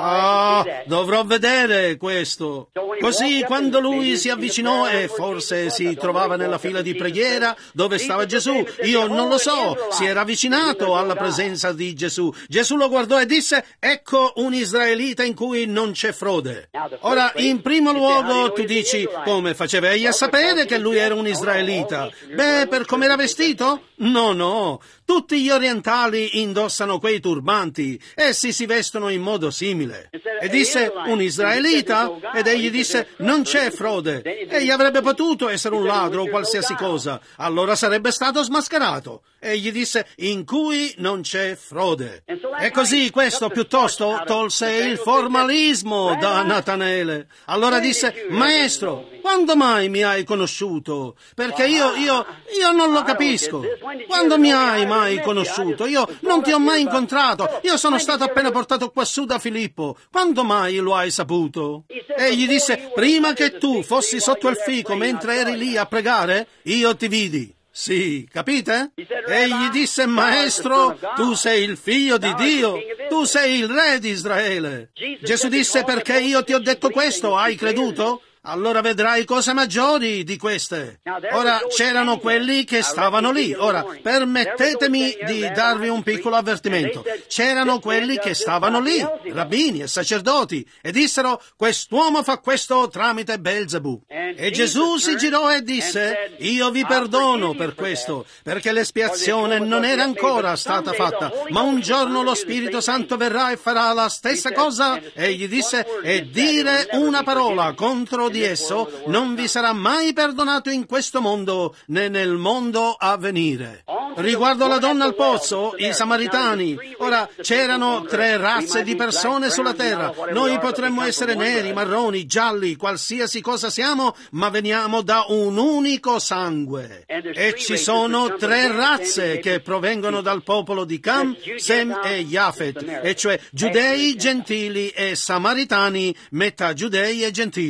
Ah, dovrò vedere questo. Così quando lui si avvicinò e forse si trovava nella fila di preghiera dove stava Gesù, io non lo so, si era avvicinato alla presenza di Gesù. Gesù lo guardò e disse: ecco un israelita in cui non c'è frode. Ora, in primo luogo tu dici: come faceva egli a sapere che lui era un israelita? Beh, per come era vestito? No, no. Tutti gli orientali indossano quei turbanti, essi si vestono in modo simile. E disse: un israelita? Ed egli disse: non c'è frode. Egli avrebbe potuto essere un ladro o qualsiasi cosa, allora sarebbe stato smascherato. Egli disse: in cui non c'è frode. E così questo piuttosto tolse il formalismo da Natanaele. Allora disse: maestro, quando mai mi hai conosciuto? Perché io, io, io non lo capisco. Quando mi hai mai conosciuto? Io non ti ho mai incontrato. Io sono stato appena portato quassù da Filippo. Quando mai lo hai saputo? Egli disse: prima che tu fossi sotto il fico mentre eri lì a pregare, io ti vidi. Sì, capite? Egli disse: maestro, tu sei il figlio di Dio, tu sei il re di Israele. Gesù disse: perché io ti ho detto questo, hai creduto? Allora vedrai cose maggiori di queste. Ora, c'erano quelli che stavano lì. Ora, permettetemi di darvi un piccolo avvertimento. C'erano quelli che stavano lì, rabbini e sacerdoti, e dissero: quest'uomo fa questo tramite Belzebù. E Gesù si girò e disse: io vi perdono per questo, perché l'espiazione non era ancora stata fatta, ma un giorno lo Spirito Santo verrà e farà la stessa cosa. E gli disse: e dire una parola contro di esso non vi sarà mai perdonato in questo mondo né nel mondo a venire. Riguardo alla donna al pozzo, i samaritani, ora c'erano tre razze di persone sulla terra. Noi potremmo essere neri, marroni, gialli, qualsiasi cosa siamo, ma veniamo da un unico sangue. E ci sono tre razze che provengono dal popolo di Cam, Sem e Jafet, e cioè giudei, gentili e samaritani, metà giudei e gentili.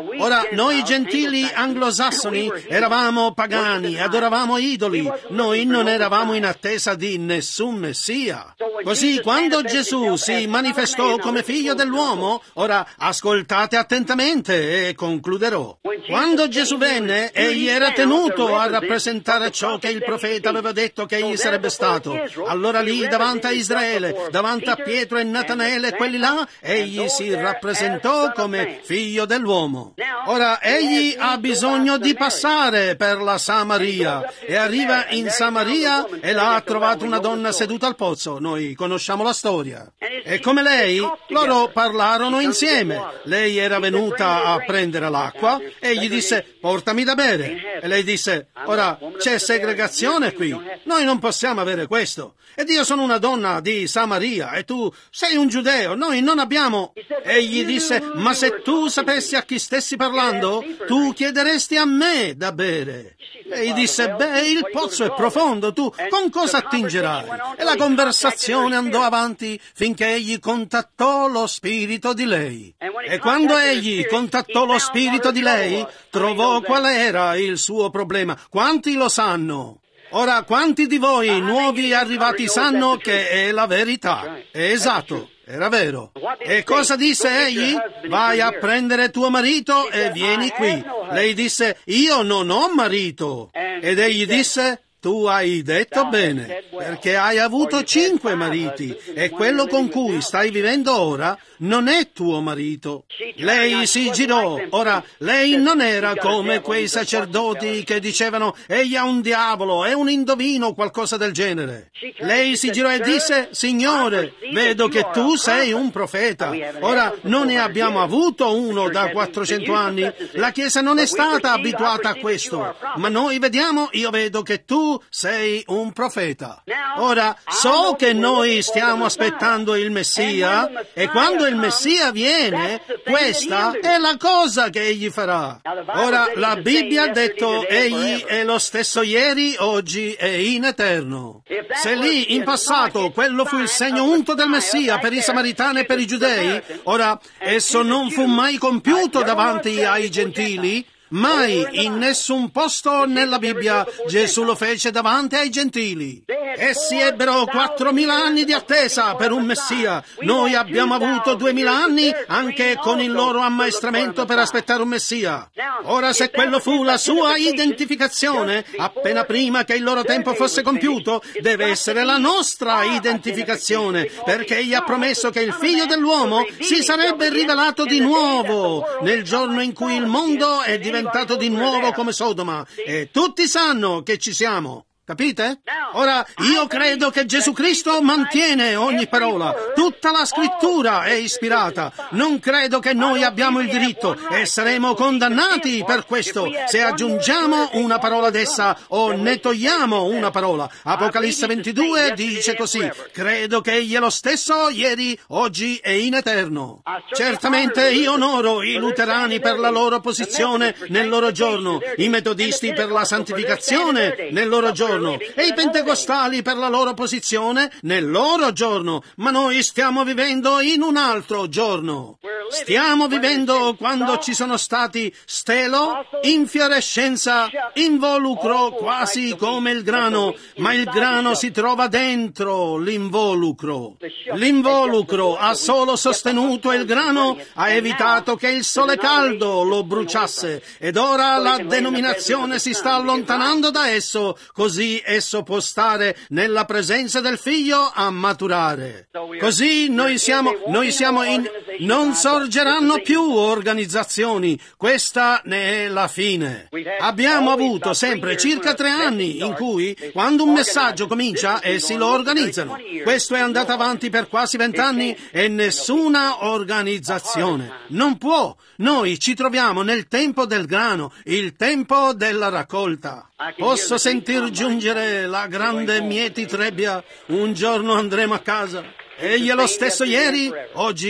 Ora, noi gentili anglosassoni eravamo pagani, adoravamo idoli, noi non eravamo in attesa di nessun Messia. Così, quando Gesù si manifestò come figlio dell'uomo, ora ascoltate attentamente e concluderò. Quando Gesù venne, egli era tenuto a rappresentare ciò che il profeta aveva detto che egli sarebbe stato. Allora lì, davanti a Israele, davanti a Pietro e Natanaele e quelli là, egli si rappresentò come figlio dell'uomo. Ora, egli ha bisogno di passare per la Samaria e arriva in Samaria e là ha trovato una donna seduta al pozzo. Noi conosciamo la storia. E come lei, loro parlarono insieme. Lei era venuta a prendere l'acqua e gli disse: portami da bere. E lei disse: ora c'è segregazione qui, noi non possiamo avere questo. Ed io sono una donna di Samaria e tu sei un giudeo, noi non abbiamo. Egli disse: ma se tu sapessi a chi stessi parlando, tu chiederesti a me da bere. E gli disse: beh, il pozzo è profondo, tu con cosa attingerai? E la conversazione andò avanti finché egli contattò lo spirito di lei. E quando egli contattò lo spirito di lei, trovò qual era il suo problema. Quanti lo sanno? Ora, quanti di voi nuovi arrivati sanno che è la verità? È esatto, era vero. E cosa disse egli? Vai a prendere tuo marito e vieni qui. Lei disse: io non ho marito. Ed egli disse: tu hai detto bene, perché hai avuto cinque mariti e quello con cui stai vivendo ora non è tuo marito. Lei si girò. Ora, lei non era come quei sacerdoti che dicevano: egli ha un diavolo, è un indovino, qualcosa del genere. Lei si girò e disse: Signore, vedo che tu sei un profeta. Ora, non ne abbiamo avuto uno da quattrocento anni. La Chiesa non è stata abituata a questo. Ma noi vediamo, io vedo che tu sei un profeta. Ora, so che noi stiamo aspettando il Messia e quando il Messia viene, questa è la cosa che egli farà. Ora, la Bibbia ha detto: egli è lo stesso ieri, oggi e in eterno. Se lì in passato quello fu il segno unto del Messia per i Samaritani e per i Giudei, ora esso non fu mai compiuto davanti ai gentili. Mai, in nessun posto nella Bibbia, Gesù lo fece davanti ai gentili. Essi ebbero quattromila anni di attesa per un Messia. Noi abbiamo avuto duemila anni anche con il loro ammaestramento per aspettare un Messia. Ora, se quello fu la sua identificazione, appena prima che il loro tempo fosse compiuto, deve essere la nostra identificazione, perché egli ha promesso che il Figlio dell'uomo si sarebbe rivelato di nuovo nel giorno in cui il mondo è diventato diventato di nuovo come Sodoma, e tutti sanno che ci siamo. Capite? Ora, io credo che Gesù Cristo mantiene ogni parola. Tutta la scrittura è ispirata. Non credo che noi abbiamo il diritto e saremo condannati per questo se aggiungiamo una parola ad essa o ne togliamo una parola. Apocalisse ventidue dice così: credo che egli è lo stesso ieri, oggi e in eterno. Certamente io onoro i luterani per la loro posizione nel loro giorno, i metodisti per la santificazione nel loro giorno, e i pentecostali per la loro posizione nel loro giorno, ma noi stiamo vivendo in un altro giorno. Stiamo vivendo quando ci sono stati stelo, infiorescenza, involucro, quasi come il grano, ma il grano si trova dentro l'involucro. L'involucro ha solo sostenuto il grano, ha evitato che il sole caldo lo bruciasse, ed ora la denominazione si sta allontanando da esso, così esso può stare nella presenza del Figlio a maturare. Così noi siamo, noi siamo in... non sorgeranno più organizzazioni, questa ne è la fine. Abbiamo avuto sempre circa tre anni in cui, quando un messaggio comincia, essi lo organizzano. Questo è andato avanti per quasi vent'anni e nessuna organizzazione. Non può. Noi ci troviamo nel tempo del grano, il tempo della raccolta. Posso sentir giungere la grande mieti trebbia: un giorno andremo a casa. Egli è lo stesso ieri, oggi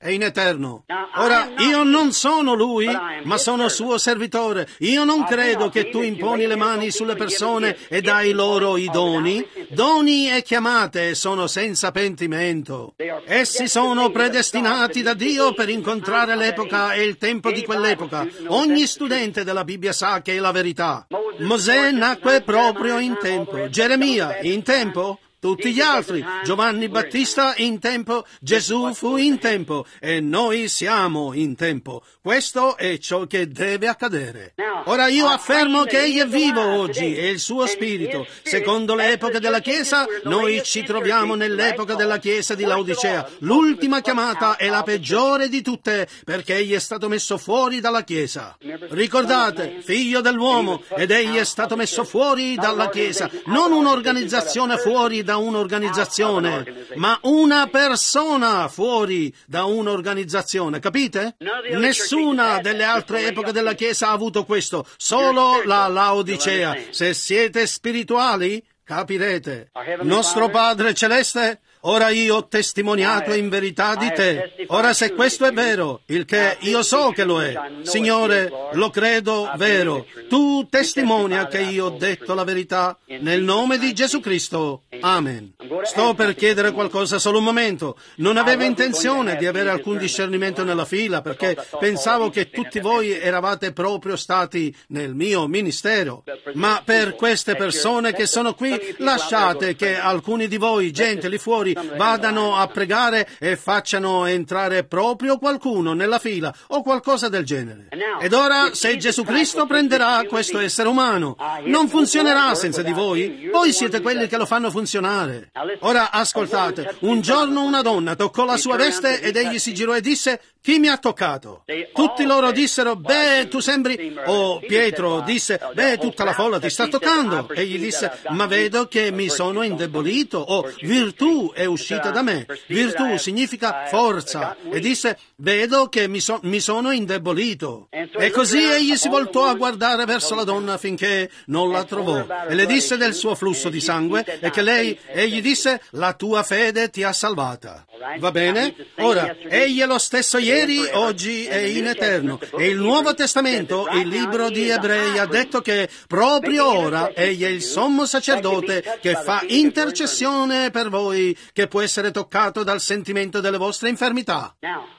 è in eterno. Ora, io non sono Lui, ma sono suo servitore. Io non credo che tu imponi le mani sulle persone e dai loro i doni. Doni e chiamate sono senza pentimento. Essi sono predestinati da Dio per incontrare l'epoca e il tempo di quell'epoca. Ogni studente della Bibbia sa che è la verità. Mosè nacque proprio in tempo. Geremia in tempo. Tutti gli altri, Giovanni Battista in tempo, Gesù fu in tempo e noi siamo in tempo. Questo è ciò che deve accadere. Ora io affermo che Egli è vivo oggi e il suo spirito. Secondo le epoche della Chiesa, noi ci troviamo nell'epoca della Chiesa di Laodicea. L'ultima chiamata è la peggiore di tutte perché Egli è stato messo fuori dalla Chiesa. Ricordate, figlio dell'uomo, ed Egli è stato messo fuori dalla Chiesa, non un'organizzazione fuori da un'organizzazione, ma una persona fuori da un'organizzazione, capite? Nessuna delle altre epoche della Chiesa ha avuto questo, solo la Laodicea. Se siete spirituali, capirete. Nostro Padre Celeste, ora io ho testimoniato in verità di te. Ora se questo è vero, il che io so che lo è, Signore, lo credo vero. Tu testimonia che io ho detto la verità nel nome di Gesù Cristo. Amen. Sto per chiedere qualcosa solo un momento. Non avevo intenzione di avere alcun discernimento nella fila perché pensavo che tutti voi eravate proprio stati nel mio ministero. Ma per queste persone che sono qui, lasciate che alcuni di voi, gente lì fuori, vadano a pregare e facciano entrare proprio qualcuno nella fila o qualcosa del genere. Ed ora, se Gesù Cristo prenderà questo essere umano, non funzionerà senza di voi. Voi siete quelli che lo fanno funzionare. Ora, ascoltate, un giorno una donna toccò la sua veste ed egli si girò e disse: chi mi ha toccato? Tutti loro dissero: beh, tu sembri... O Pietro disse: beh, tutta la folla ti sta toccando. Egli disse: ma vedo che mi sono indebolito. O virtù è uscita da me. Virtù significa forza. E disse: vedo che mi, so- mi sono indebolito. E così egli si voltò a guardare verso la donna finché non la trovò. E le disse del suo flusso di sangue e che lei, egli disse: la tua fede ti ha salvata. Va bene? Ora, egli è lo stesso ieri, oggi e in eterno. E il Nuovo Testamento, il libro di Ebrei, ha detto che proprio ora egli è il sommo sacerdote che fa intercessione per voi, che può essere toccato dal sentimento delle vostre infermità.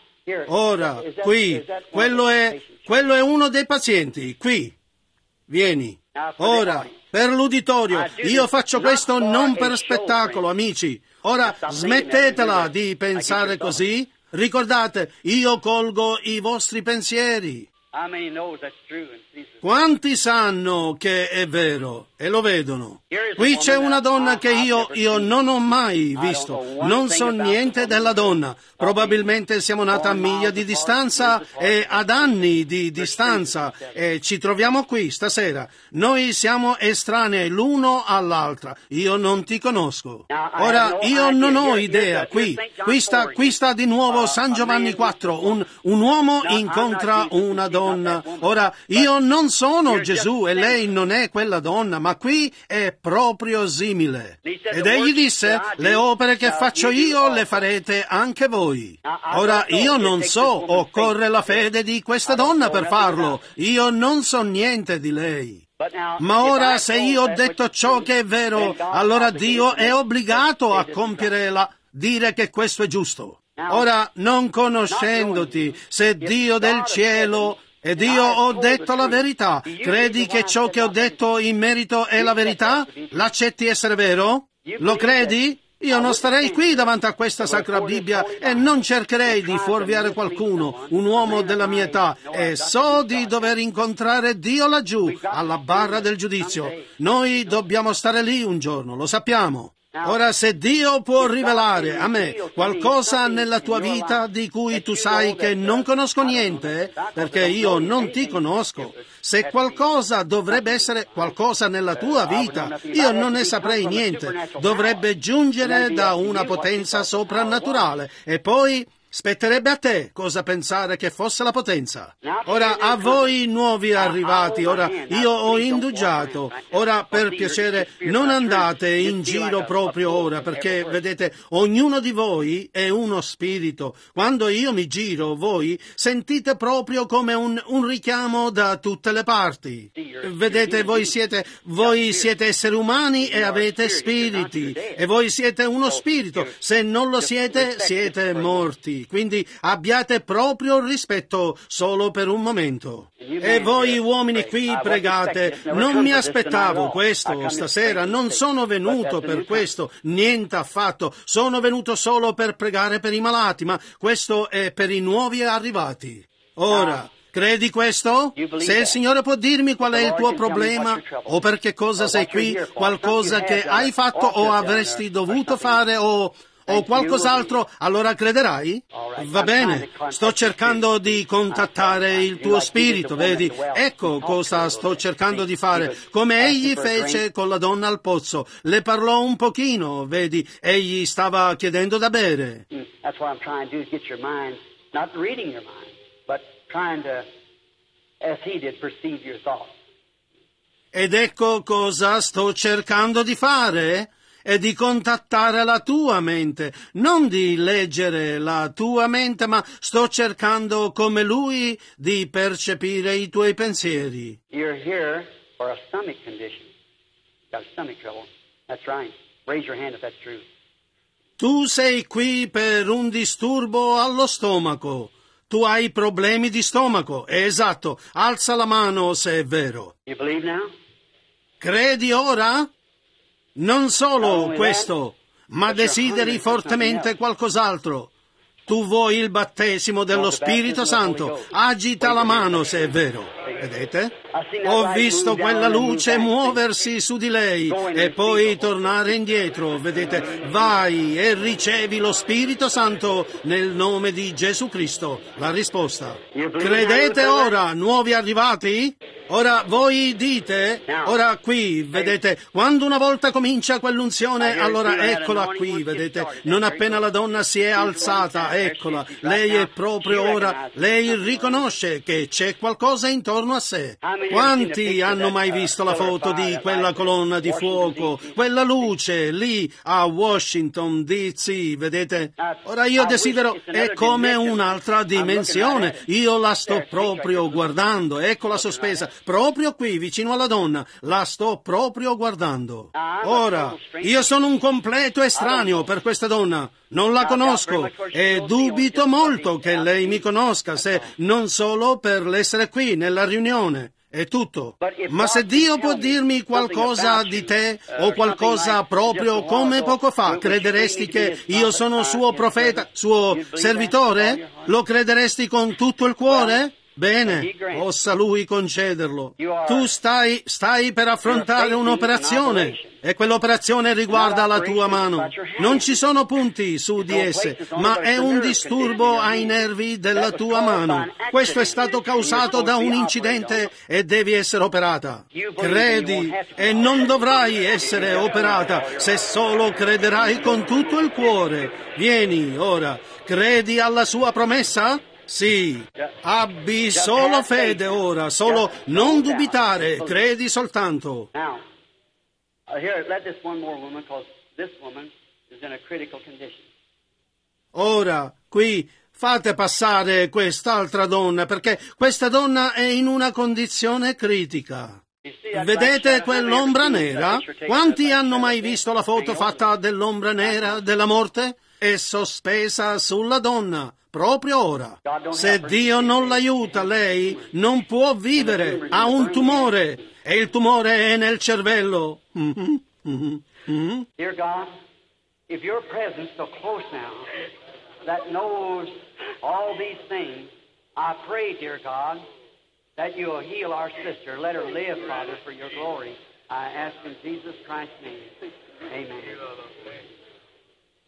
Ora, qui, quello è, quello è uno dei pazienti, qui. Vieni. Ora, per l'uditorio, io faccio questo non per spettacolo, amici. Ora, smettetela di pensare così. Ricordate, io colgo i vostri pensieri. Quanti sanno che è vero e lo vedono? Qui c'è una donna che io, io non ho mai visto. Non so niente della donna. Probabilmente siamo nati a miglia di distanza e ad anni di distanza e ci troviamo qui stasera. Noi siamo estranei l'uno all'altra. Io non ti conosco. Ora, io non ho idea. Qui, qui sta, qui sta di nuovo San Giovanni quattro. Un, un uomo incontra una donna. Ora, io non sono Gesù e lei non è quella donna, ma qui è proprio simile. Ed egli disse: le opere che faccio io le farete anche voi. Ora, io non so, occorre la fede di questa donna per farlo. Io non so niente di lei. Ma ora, se io ho detto ciò che è vero, allora Dio è obbligato a compiere la... dire che questo è giusto. Ora, non conoscendoti, se Dio del cielo... Ed io ho detto la verità. Credi che ciò che ho detto in merito è la verità? L'accetti essere vero? Lo credi? Io non starei qui davanti a questa Sacra Bibbia e non cercherei di fuorviare qualcuno, un uomo della mia età, e so di dover incontrare Dio laggiù, alla barra del giudizio. Noi dobbiamo stare lì un giorno, lo sappiamo. Ora, se Dio può rivelare a me qualcosa nella tua vita di cui tu sai che non conosco niente, perché io non ti conosco, se qualcosa dovrebbe essere qualcosa nella tua vita, io non ne saprei niente, dovrebbe giungere da una potenza soprannaturale e poi... spetterebbe a te cosa pensare che fosse la potenza. Ora, a voi nuovi arrivati, ora io ho indugiato, ora per piacere non andate in giro proprio ora, perché vedete, ognuno di voi è uno spirito. Quando io mi giro, voi sentite proprio come un, un richiamo da tutte le parti. Vedete, voi siete, voi siete esseri umani e avete spiriti, e voi siete uno spirito. Se non lo siete, siete morti. Quindi abbiate proprio rispetto solo per un momento. E voi uomini qui pregate, non mi aspettavo questo stasera, non sono venuto per questo, niente affatto, sono venuto solo per pregare per i malati, ma questo è per i nuovi arrivati. Ora, credi questo? Se il Signore può dirmi qual è il tuo problema, o per che cosa sei qui, qualcosa che hai fatto o avresti dovuto fare o... o qualcos'altro, allora crederai? Va bene, sto cercando di contattare il tuo spirito, vedi? Ecco cosa sto cercando di fare, come egli fece con la donna al pozzo. Le parlò un pochino, vedi? Egli stava chiedendo da bere. That's what I'm trying to do, is get your mind, not reading your mind, but trying to, as he did, perceive your thoughts. Ed ecco cosa sto cercando di fare? È di contattare la tua mente, non di leggere la tua mente, ma sto cercando come lui di percepire i tuoi pensieri. You're here for a stomach condition. Got a stomach trouble. That's right. Raise your hand if that's true. Tu sei qui per un disturbo allo stomaco. Tu hai problemi di stomaco. È esatto. Alza la mano se è vero. You believe now? Credi ora? Non solo questo, ma desideri fortemente qualcos'altro. Tu vuoi il battesimo dello Spirito Santo. Agita la mano se è vero. Vedete? Ho visto quella luce muoversi su di lei e poi tornare indietro. Vedete? Vai e ricevi lo Spirito Santo nel nome di Gesù Cristo. La risposta. Credete ora, nuovi arrivati? Ora voi dite, ora qui, vedete, quando una volta comincia quell'unzione, allora eccola qui, vedete, non appena la donna si è alzata, eccola, lei è proprio ora, lei riconosce che c'è qualcosa intorno a sé. Quanti hanno mai visto la foto di quella colonna di fuoco, quella luce lì a Washington D C, vedete? Ora io desidero, è come un'altra dimensione, io la sto proprio guardando, eccola sospesa, proprio qui, vicino alla donna, la sto proprio guardando. Ora, io sono un completo estraneo per questa donna, non la conosco e dubito molto che lei mi conosca, se non solo per l'essere qui nella riunione. È tutto. Ma se Dio può dirmi qualcosa di te o qualcosa proprio come poco fa, crederesti che io sono suo profeta, suo servitore? Lo crederesti con tutto il cuore? Bene, possa lui concederlo. Tu stai, stai per affrontare un'operazione e quell'operazione riguarda la tua mano. Non ci sono punti su di esse, ma è un disturbo ai nervi della tua mano. Questo è stato causato da un incidente e devi essere operata. Credi e non dovrai essere operata se solo crederai con tutto il cuore. Vieni ora, credi alla sua promessa? Sì, abbi solo fede ora, solo non dubitare, credi soltanto. Now, uh, here, let this one more woman, because this woman is in a critical condition. Ora, qui, fate passare quest'altra donna, perché questa donna è in una condizione critica. Vedete quell'ombra nera? Quanti hanno mai visto la foto fatta dell'ombra nera della morte? È sospesa sulla donna, proprio ora. Se Dio non l'aiuta, lei non può vivere, ha un tumore, e il tumore è nel cervello. Mm-hmm. Mm-hmm. Mm-hmm. Dear God, if your presence so close now, that knows all these things, I pray, dear God, that you'll heal our sister. Let her live, Father, for your glory. I ask in Jesus Christ's name. Amen.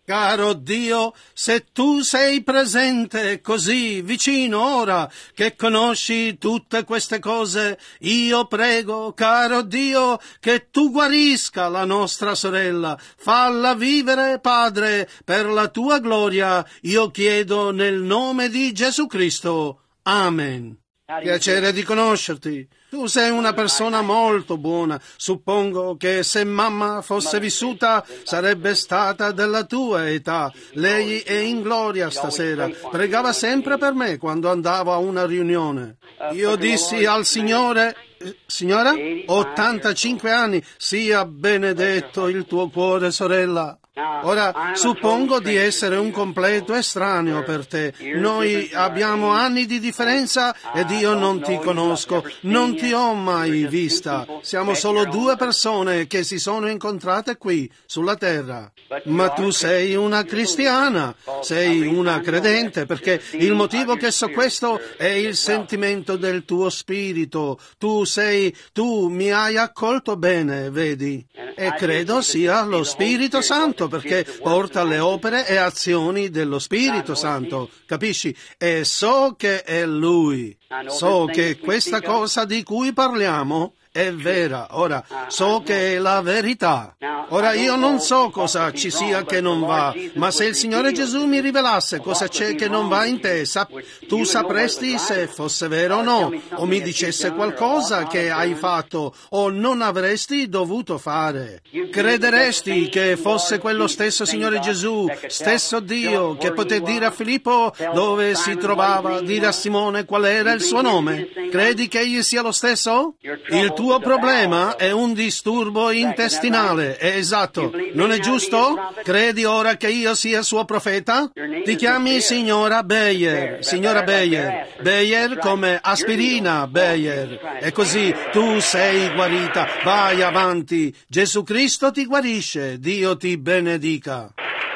Caro Dio, se tu sei presente così vicino ora che conosci tutte queste cose, io prego, caro Dio, che tu guarisca la nostra sorella, falla vivere, Padre, per la tua gloria, io chiedo nel nome di Gesù Cristo. Amen. Piacere di conoscerti. Tu sei una persona molto buona. Suppongo che se mamma fosse vissuta sarebbe stata della tua età. Lei è in gloria stasera. Pregava sempre per me quando andavo a una riunione. Io dissi al Signore... Signora? ottantacinque anni. Sia benedetto il tuo cuore, sorella. Ora, suppongo di essere un completo estraneo per te. Noi abbiamo anni di differenza ed io non ti conosco, non ti ho mai vista. Siamo solo due persone che si sono incontrate qui, sulla terra. Ma tu sei una cristiana, sei una credente, perché il motivo che so questo è il sentimento del tuo spirito. Tu sei, tu mi hai accolto bene, vedi? E credo sia lo Spirito Santo, perché porta le opere e azioni dello Spirito Santo, capisci? E so che è Lui. So che questa cosa di cui parliamo è vera. Ora, so che è la verità. Ora, io non so cosa ci sia che non va, ma se il Signore Gesù mi rivelasse cosa c'è che non va in te, sap- tu sapresti se fosse vero o no, o mi dicesse qualcosa che hai fatto o non avresti dovuto fare. Crederesti che fosse quello stesso Signore Gesù, stesso Dio, che poté dire a Filippo dove si trovava, dire a Simone qual era il suo nome? Credi che egli sia lo stesso? Il tuo Il tuo problema è un disturbo intestinale, è esatto, non è giusto? Credi ora che io sia suo profeta? Ti chiami signora Beyer, signora Beyer, Beyer come aspirina Beyer, e così tu sei guarita, vai avanti, Gesù Cristo ti guarisce, Dio ti benedica.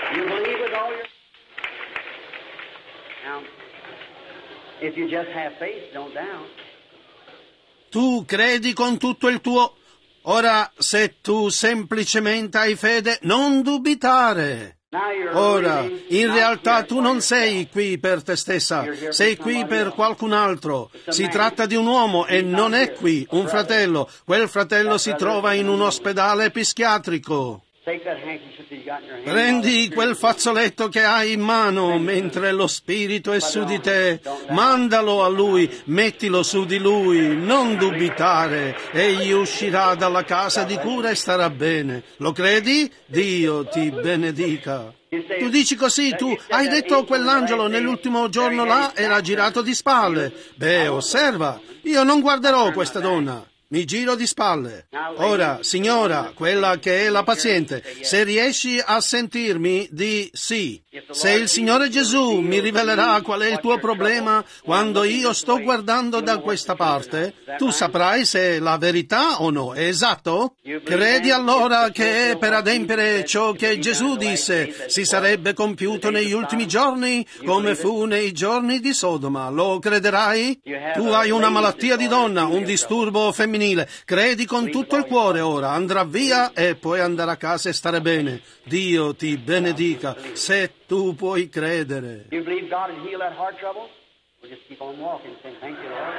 If you just have faith, don't doubt. Tu credi con tutto il tuo... Ora, se tu semplicemente hai fede, non dubitare. Ora, in realtà tu non sei qui per te stessa, sei qui per qualcun altro. Si tratta di un uomo e non è qui, un fratello. Quel fratello si trova in un ospedale psichiatrico. Prendi quel fazzoletto che hai in mano mentre lo Spirito è su di te, mandalo a lui, mettilo su di lui, non dubitare, egli uscirà dalla casa di cura e starà bene. Lo credi? Dio ti benedica. Tu dici così, tu hai detto quell'angelo nell'ultimo giorno là era girato di spalle. Beh, osserva, io non guarderò questa donna. Mi giro di spalle. Ora, signora, quella che è la paziente, se riesci a sentirmi, di sì. Se il Signore Gesù mi rivelerà qual è il tuo problema quando io sto guardando da questa parte, tu saprai se è la verità o no, è esatto? Credi allora che per adempiere ciò che Gesù disse si sarebbe compiuto negli ultimi giorni come fu nei giorni di Sodoma, lo crederai? Tu hai una malattia di donna, un disturbo femminile. Credi con tutto il cuore ora, andrà via e puoi andare a casa e stare bene. Dio ti benedica, se tu puoi credere. You believe God would heal that heart trouble? We'll just keep on walking, saying, thank you, Lord.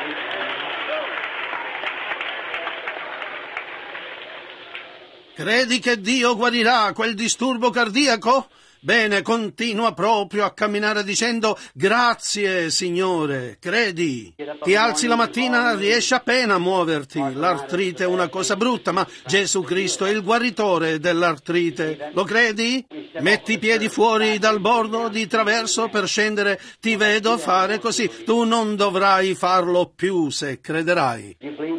Credi che Dio guarirà quel disturbo cardiaco? Bene, continua proprio a camminare dicendo grazie, Signore, credi. Ti alzi la mattina, riesci appena a muoverti. L'artrite è una cosa brutta, ma Gesù Cristo è il guaritore dell'artrite. Lo credi? Metti i piedi fuori dal bordo di traverso per scendere. Ti vedo fare così. Tu non dovrai farlo più se crederai.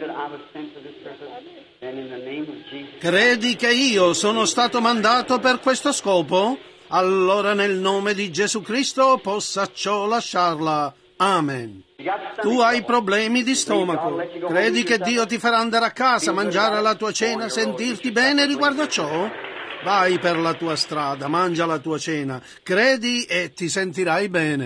Credi che io sono stato mandato per questo scopo? Allora nel nome di Gesù Cristo possa ciò lasciarla. Amen. Tu hai problemi di stomaco. Credi che Dio ti farà andare a casa, mangiare la tua cena, sentirti bene riguardo a ciò? Vai per la tua strada, mangia la tua cena, credi e ti sentirai bene.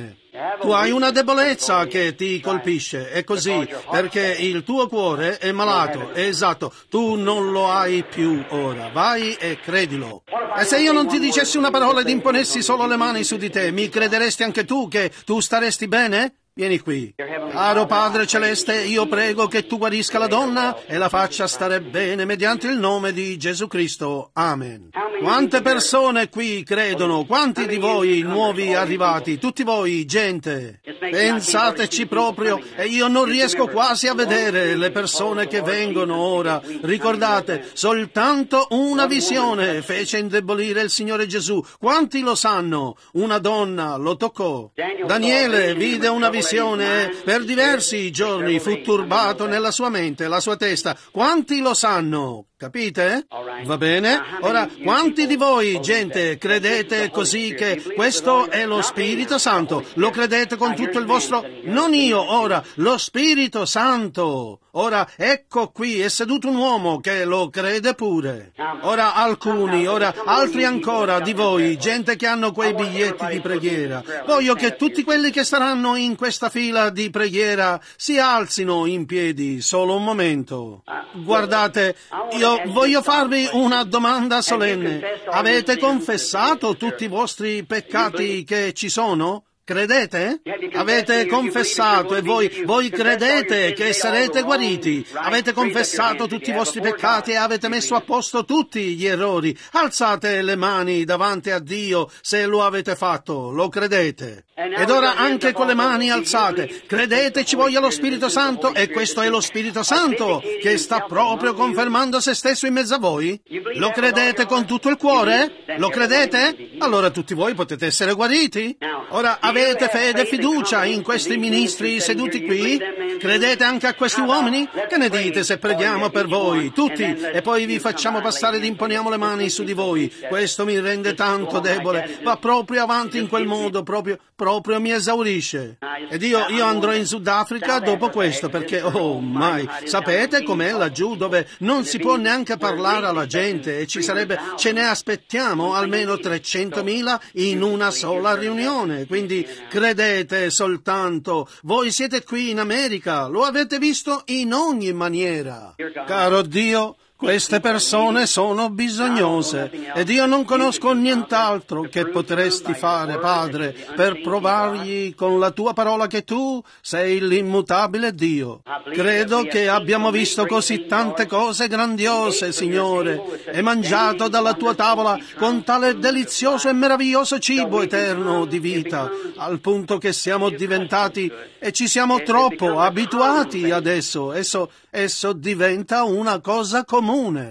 Tu hai una debolezza che ti colpisce, è così, perché il tuo cuore è malato, è esatto, tu non lo hai più ora, vai e credilo. E se io non ti dicessi una parola ed imponessi solo le mani su di te, mi crederesti anche tu che tu staresti bene? Vieni qui. Caro Padre Celeste, io prego che tu guarisca la donna e la faccia stare bene mediante il nome di Gesù Cristo. Amen. Quante persone qui credono? Quanti di voi nuovi arrivati? Tutti voi, gente. Pensateci proprio, e io non riesco quasi a vedere le persone che vengono ora. Ricordate, soltanto una visione fece indebolire il Signore Gesù. Quanti lo sanno? Una donna lo toccò. Daniele vide una visione. Per diversi giorni fu turbato nella sua mente, la sua testa. Quanti lo sanno? Capite? Va bene? Ora, quanti di voi, gente, credete così che questo è lo Spirito Santo? Lo credete con tutto il vostro... Non io, ora, lo Spirito Santo. Ora, ecco qui, è seduto un uomo che lo crede pure. Ora, alcuni, ora, altri ancora di voi, gente che hanno quei biglietti di preghiera. Voglio che tutti quelli che saranno in questa fila di preghiera si alzino in piedi solo un momento. Guardate, io voglio farvi una domanda solenne. Avete confessato tutti i vostri peccati che ci sono? Credete? Avete confessato e voi, voi credete che sarete guariti. Avete confessato tutti i vostri peccati e avete messo a posto tutti gli errori. Alzate le mani davanti a Dio se lo avete fatto, lo credete. Ed ora anche con le mani alzate, credete ci voglia lo Spirito Santo e questo è lo Spirito Santo che sta proprio confermando se stesso in mezzo a voi? Lo credete con tutto il cuore? Lo credete? Allora tutti voi potete essere guariti. Ora avete fede e fiducia in questi ministri seduti qui? Credete anche a questi uomini? Che ne dite se preghiamo per voi, tutti, e poi vi facciamo passare ed imponiamo le mani su di voi? Questo mi rende tanto debole, va proprio avanti in quel modo, proprio, proprio mi esaurisce. Ed io, io andrò in Sudafrica dopo questo, perché, oh mai, sapete com'è laggiù dove non si può neanche parlare alla gente e ci sarebbe, ce ne aspettiamo almeno trecentomila in una sola riunione, quindi credete soltanto, voi siete qui in America, lo avete visto in ogni maniera. Caro Dio, queste persone sono bisognose ed io non conosco nient'altro che potresti fare, Padre, per provargli con la tua parola che tu sei l'immutabile Dio. Credo che abbiamo visto così tante cose grandiose, Signore, e mangiato dalla tua tavola con tale delizioso e meraviglioso cibo eterno di vita, al punto che siamo diventati e ci siamo troppo abituati adesso. Esso, esso diventa una cosa comune.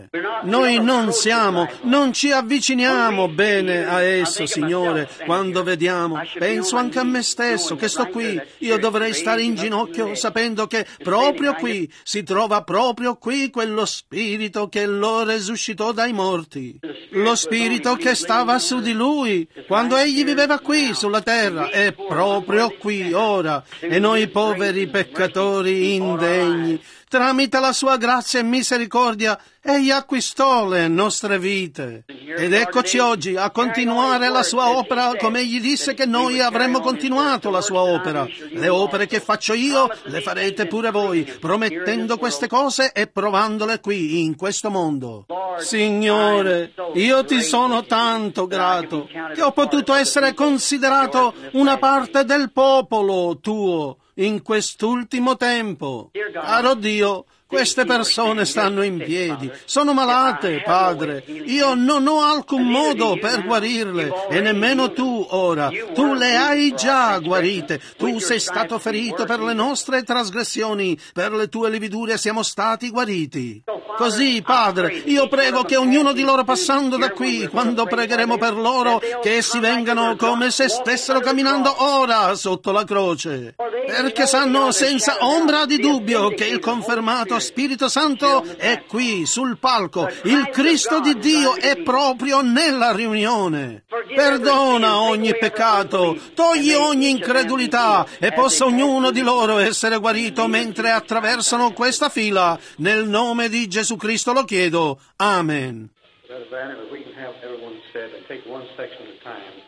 Noi non siamo, non ci avviciniamo bene a esso, Signore, quando vediamo. Penso anche a me stesso, che sto qui, io dovrei stare in ginocchio sapendo che proprio qui si trova proprio qui quello Spirito che lo resuscitò dai morti. Lo Spirito che stava su di Lui quando Egli viveva qui sulla terra è proprio qui ora. E noi poveri peccatori indegni, tramite la sua grazia e misericordia, Egli acquistò le nostre vite. Ed eccoci oggi a continuare la sua opera come Egli disse che noi avremmo continuato la sua opera. Le opere che faccio io le farete pure voi, promettendo queste cose e provandole qui, in questo mondo. Signore, io ti sono tanto grato che ho potuto essere considerato una parte del popolo tuo in quest'ultimo tempo. Caro Dio, queste persone stanno in piedi, sono malate, Padre. Io non ho alcun modo per guarirle, e nemmeno tu ora. Tu le hai già guarite. Tu sei stato ferito per le nostre trasgressioni, per le tue lividure siamo stati guariti. Così, Padre, io prego che ognuno di loro passando da qui, quando pregheremo per loro, che essi vengano come se stessero camminando ora sotto la croce, perché sanno senza ombra di dubbio che il confermato Spirito Santo è qui sul palco. Il Cristo di Dio è proprio nella riunione. Perdona ogni peccato, togli ogni incredulità e possa ognuno di loro essere guarito mentre attraversano questa fila. Nel nome di Gesù Cristo lo chiedo. Amen.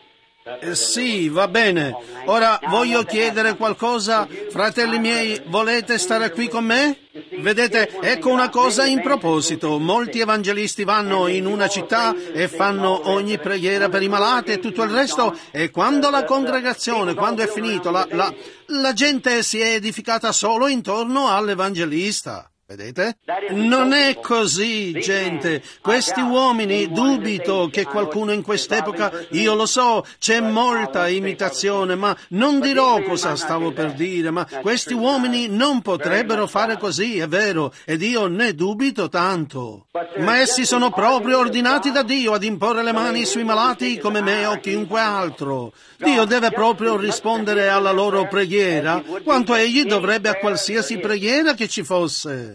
Eh, sì, va bene. Ora voglio chiedere qualcosa. Fratelli miei, volete stare qui con me? Vedete, ecco una cosa in proposito. Molti evangelisti vanno in una città e fanno ogni preghiera per i malati e tutto il resto, e quando la congregazione, quando è finito, la, la, la gente si è edificata solo intorno all'evangelista. Vedete? Non è così, gente. Questi uomini, dubito che qualcuno in quest'epoca, io lo so, c'è molta imitazione, ma non dirò cosa stavo per dire, ma questi uomini non potrebbero fare così, è vero, ed io ne dubito tanto. Ma essi sono proprio ordinati da Dio ad imporre le mani sui malati come me o chiunque altro. Dio deve proprio rispondere alla loro preghiera, quanto egli dovrebbe a qualsiasi preghiera che ci fosse.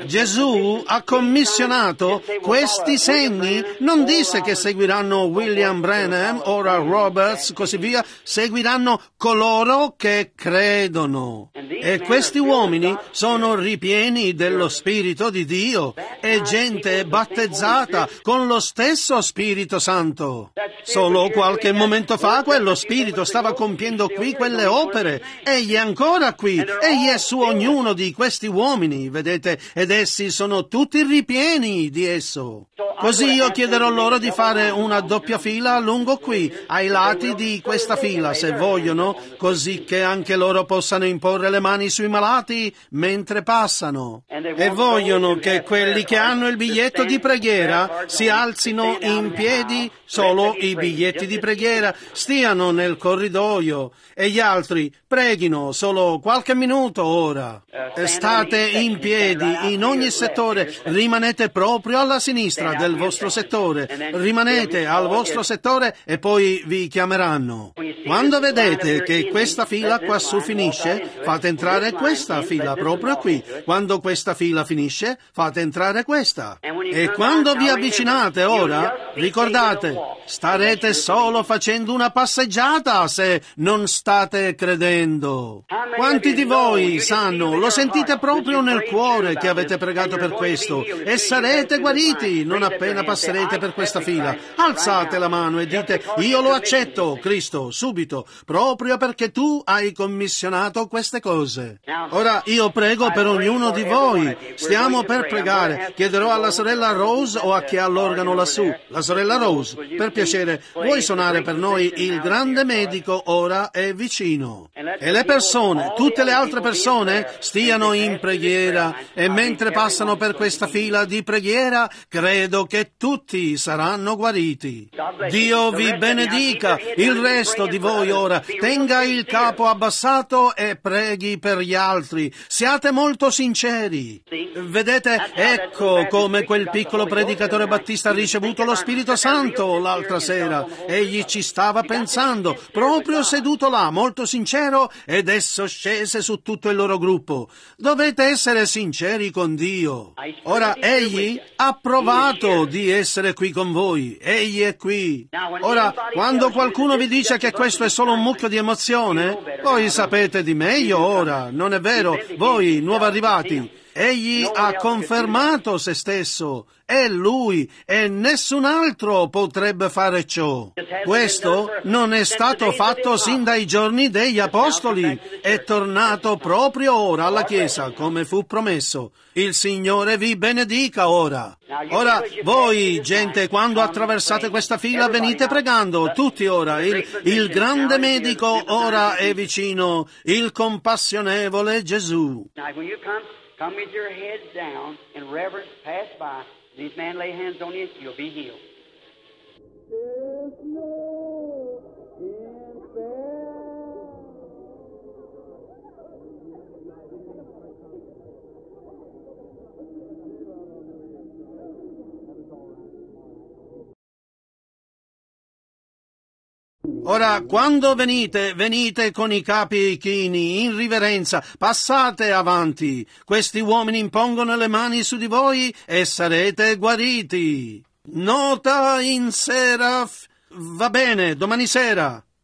Gesù ha commissionato questi segni, non disse che seguiranno William Branham, Oral Roberts, così via, seguiranno coloro che credono. E questi uomini sono ripieni dello Spirito di Dio, e gente battezzata con lo stesso Spirito Santo. Solo qualche momento fa quello Spirito stava compiendo qui quelle opere, egli è ancora qui, egli è su ognuno di questi uomini, vedete? Ed essi sono tutti ripieni di esso. Così io chiederò loro di fare una doppia fila lungo qui, ai lati di questa fila, se vogliono, così che anche loro possano imporre le mani sui malati mentre passano. E vogliono che quelli che hanno il biglietto di preghiera si alzino in piedi, solo i biglietti di preghiera, stiano nel corridoio, e gli altri preghino solo qualche minuto ora. State in piedi in ogni settore, rimanete proprio alla sinistra del vostro settore, rimanete al vostro settore e poi vi chiameranno. Quando vedete che questa fila quassù finisce, fate entrare questa fila proprio qui. Quando questa fila finisce, fate entrare questa. E quando vi avvicinate ora, ricordate, starete solo facendo una passeggiata se non state credendo. Quanti di voi sanno, lo sentite proprio nel cuore che avete pregato per questo, e sarete guariti non appena passerete per questa fila. Alzate la mano e dite: io lo accetto, Cristo, subito, proprio perché tu hai commissionato queste cose. Ora io prego per ognuno di voi. Stiamo per pregare. Chiederò alla sorella Rose o a chi ha l'organo lassù. La sorella Rose, per piacere, vuoi suonare per noi Il grande medico ora è vicino? E le persone, tutte le altre persone, stiano in preghiera, e mentre passano per questa fila di preghiera, credo che tutti saranno guariti. Dio vi benedica. Il resto di voi ora tenga il capo abbassato e preghi per gli altri. Siate molto sinceri. Vedete, ecco come quel piccolo predicatore battista ha ricevuto lo Spirito Santo l'altra sera. Egli ci stava pensando, proprio seduto là, molto sincero, ed esso scese su tutto il loro gruppo. Dovete essere sinceri con Dio. Ora, egli ha provato di essere qui con voi. Egli è qui. Ora, quando qualcuno vi dice che questo è solo un mucchio di emozione, voi sapete di meglio ora, non è vero? Voi, nuovi arrivati. Egli ha confermato se stesso. È Lui, e nessun altro potrebbe fare ciò. Questo non è stato fatto sin dai giorni degli Apostoli. È tornato proprio ora alla Chiesa, come fu promesso. Il Signore vi benedica ora. Ora, voi, gente, quando attraversate questa fila, venite pregando, tutti ora. Il, il grande medico ora è vicino, il compassionevole Gesù. Come with your heads down in reverence, pass by. These men lay hands on you, you'll be healed. Ora, quando venite, venite con i capi chini, in riverenza, passate avanti. Questi uomini impongono le mani su di voi e sarete guariti. Nota in sera... F... Va bene, domani sera.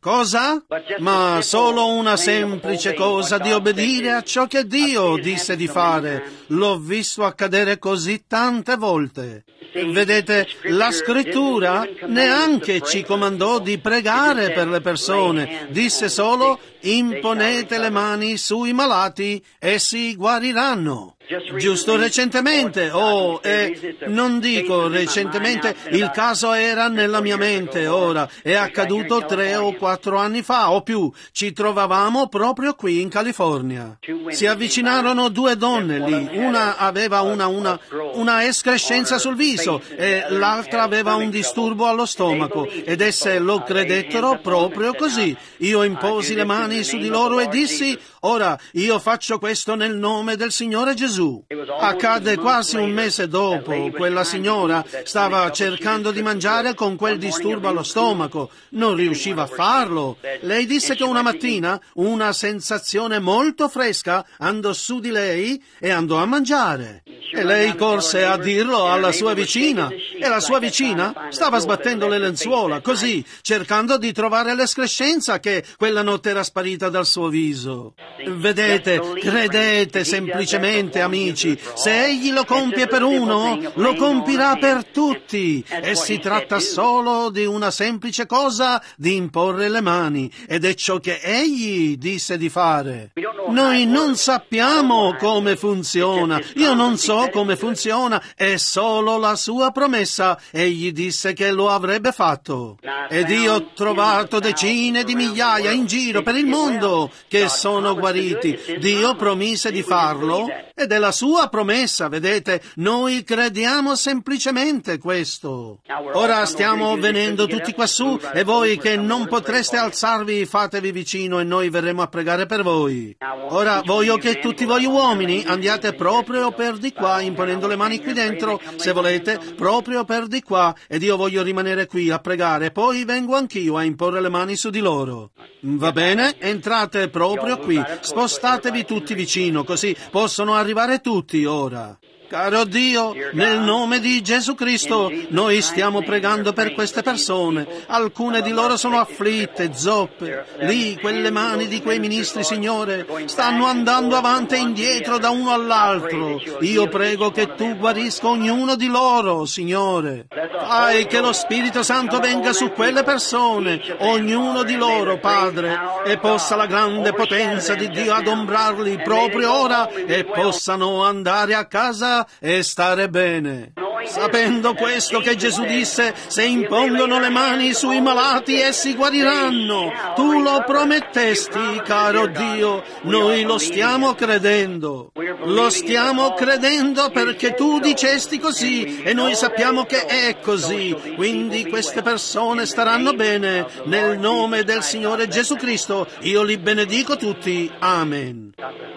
Cosa? Ma solo una semplice cosa di obbedire a ciò che Dio disse di fare. L'ho visto accadere così tante volte. Vedete, la Scrittura neanche ci comandò di pregare per le persone, disse solo: imponete le mani sui malati, essi guariranno. Giusto recentemente, oh, e non dico recentemente, il caso era nella mia mente ora, è accaduto tre o quattro anni fa o più, ci trovavamo proprio qui in California. Si avvicinarono due donne lì, una aveva una, una, una escrescenza sul viso e l'altra aveva un disturbo allo stomaco ed esse lo credettero proprio così. Io imposi le mani su di loro e dissi: ora io faccio questo nel nome del Signore Gesù. Accadde quasi un mese dopo, quella signora stava cercando di mangiare con quel disturbo allo stomaco, non riusciva a farlo. Lei disse che una mattina una sensazione molto fresca andò su di lei e andò a mangiare. E lei corse a dirlo alla sua vicina, e la sua vicina stava sbattendo le lenzuola, così, cercando di trovare l'escrescenza che quella notte era sparita dal suo viso. Vedete, credete semplicemente, amici, se egli lo compie per uno, lo compirà per tutti, e si tratta solo di una semplice cosa, di imporre le mani, ed è ciò che egli disse di fare. Noi non sappiamo come funziona, io non so come funziona, è solo la sua promessa, egli disse che lo avrebbe fatto. Ed io ho trovato decine di migliaia in giro per il mondo che sono guariti. Dio promise di farlo, ed è la sua promessa, vedete, noi crediamo semplicemente questo. Ora stiamo venendo tutti quassù e voi che non potreste alzarvi fatevi vicino e noi verremo a pregare per voi. Ora voglio che tutti voi uomini andiate proprio per di qua, imponendo le mani qui dentro, se volete, proprio per di qua, ed io voglio rimanere qui a pregare, poi vengo anch'io a imporre le mani su di loro. Va bene? Entrate proprio qui, spostatevi tutti vicino, così possono arrivare tutti ora. Caro Dio, nel nome di Gesù Cristo, noi stiamo pregando per queste persone. Alcune di loro sono afflitte, zoppe. Lì, quelle mani di quei ministri, Signore, stanno andando avanti e indietro da uno all'altro. Io prego che Tu guarisca ognuno di loro, Signore. Fai che lo Spirito Santo venga su quelle persone, ognuno di loro, Padre, e possa la grande potenza di Dio adombrarli proprio ora e possano andare a casa e stare bene. Sapendo questo che Gesù disse, se impongono le mani sui malati essi guariranno. Tu lo promettesti, caro Dio, noi lo stiamo credendo. Lo stiamo credendo perché Tu dicesti così e noi sappiamo che è così. Quindi queste persone staranno bene. Nel nome del Signore Gesù Cristo io li benedico tutti. Amen.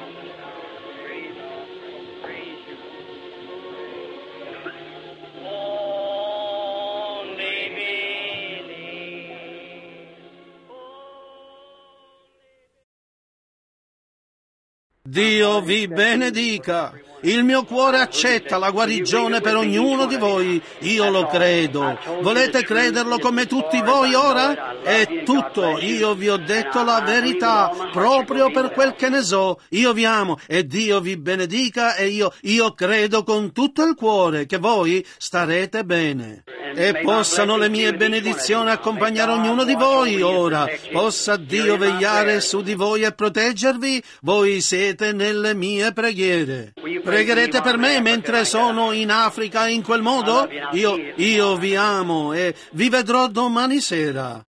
Dio vi benedica. Il mio cuore accetta la guarigione per ognuno di voi. Io lo credo. Volete crederlo come tutti voi ora? È tutto. Io vi ho detto la verità, proprio per quel che ne so. Io vi amo e Dio vi benedica e io, io credo con tutto il cuore che voi starete bene. E possano le mie benedizioni accompagnare ognuno di voi ora. Possa Dio vegliare su di voi e proteggervi. Voi siete nelle mie preghiere. Pregherete per me mentre sono in Africa in quel modo? Io, io vi amo e vi vedrò domani sera.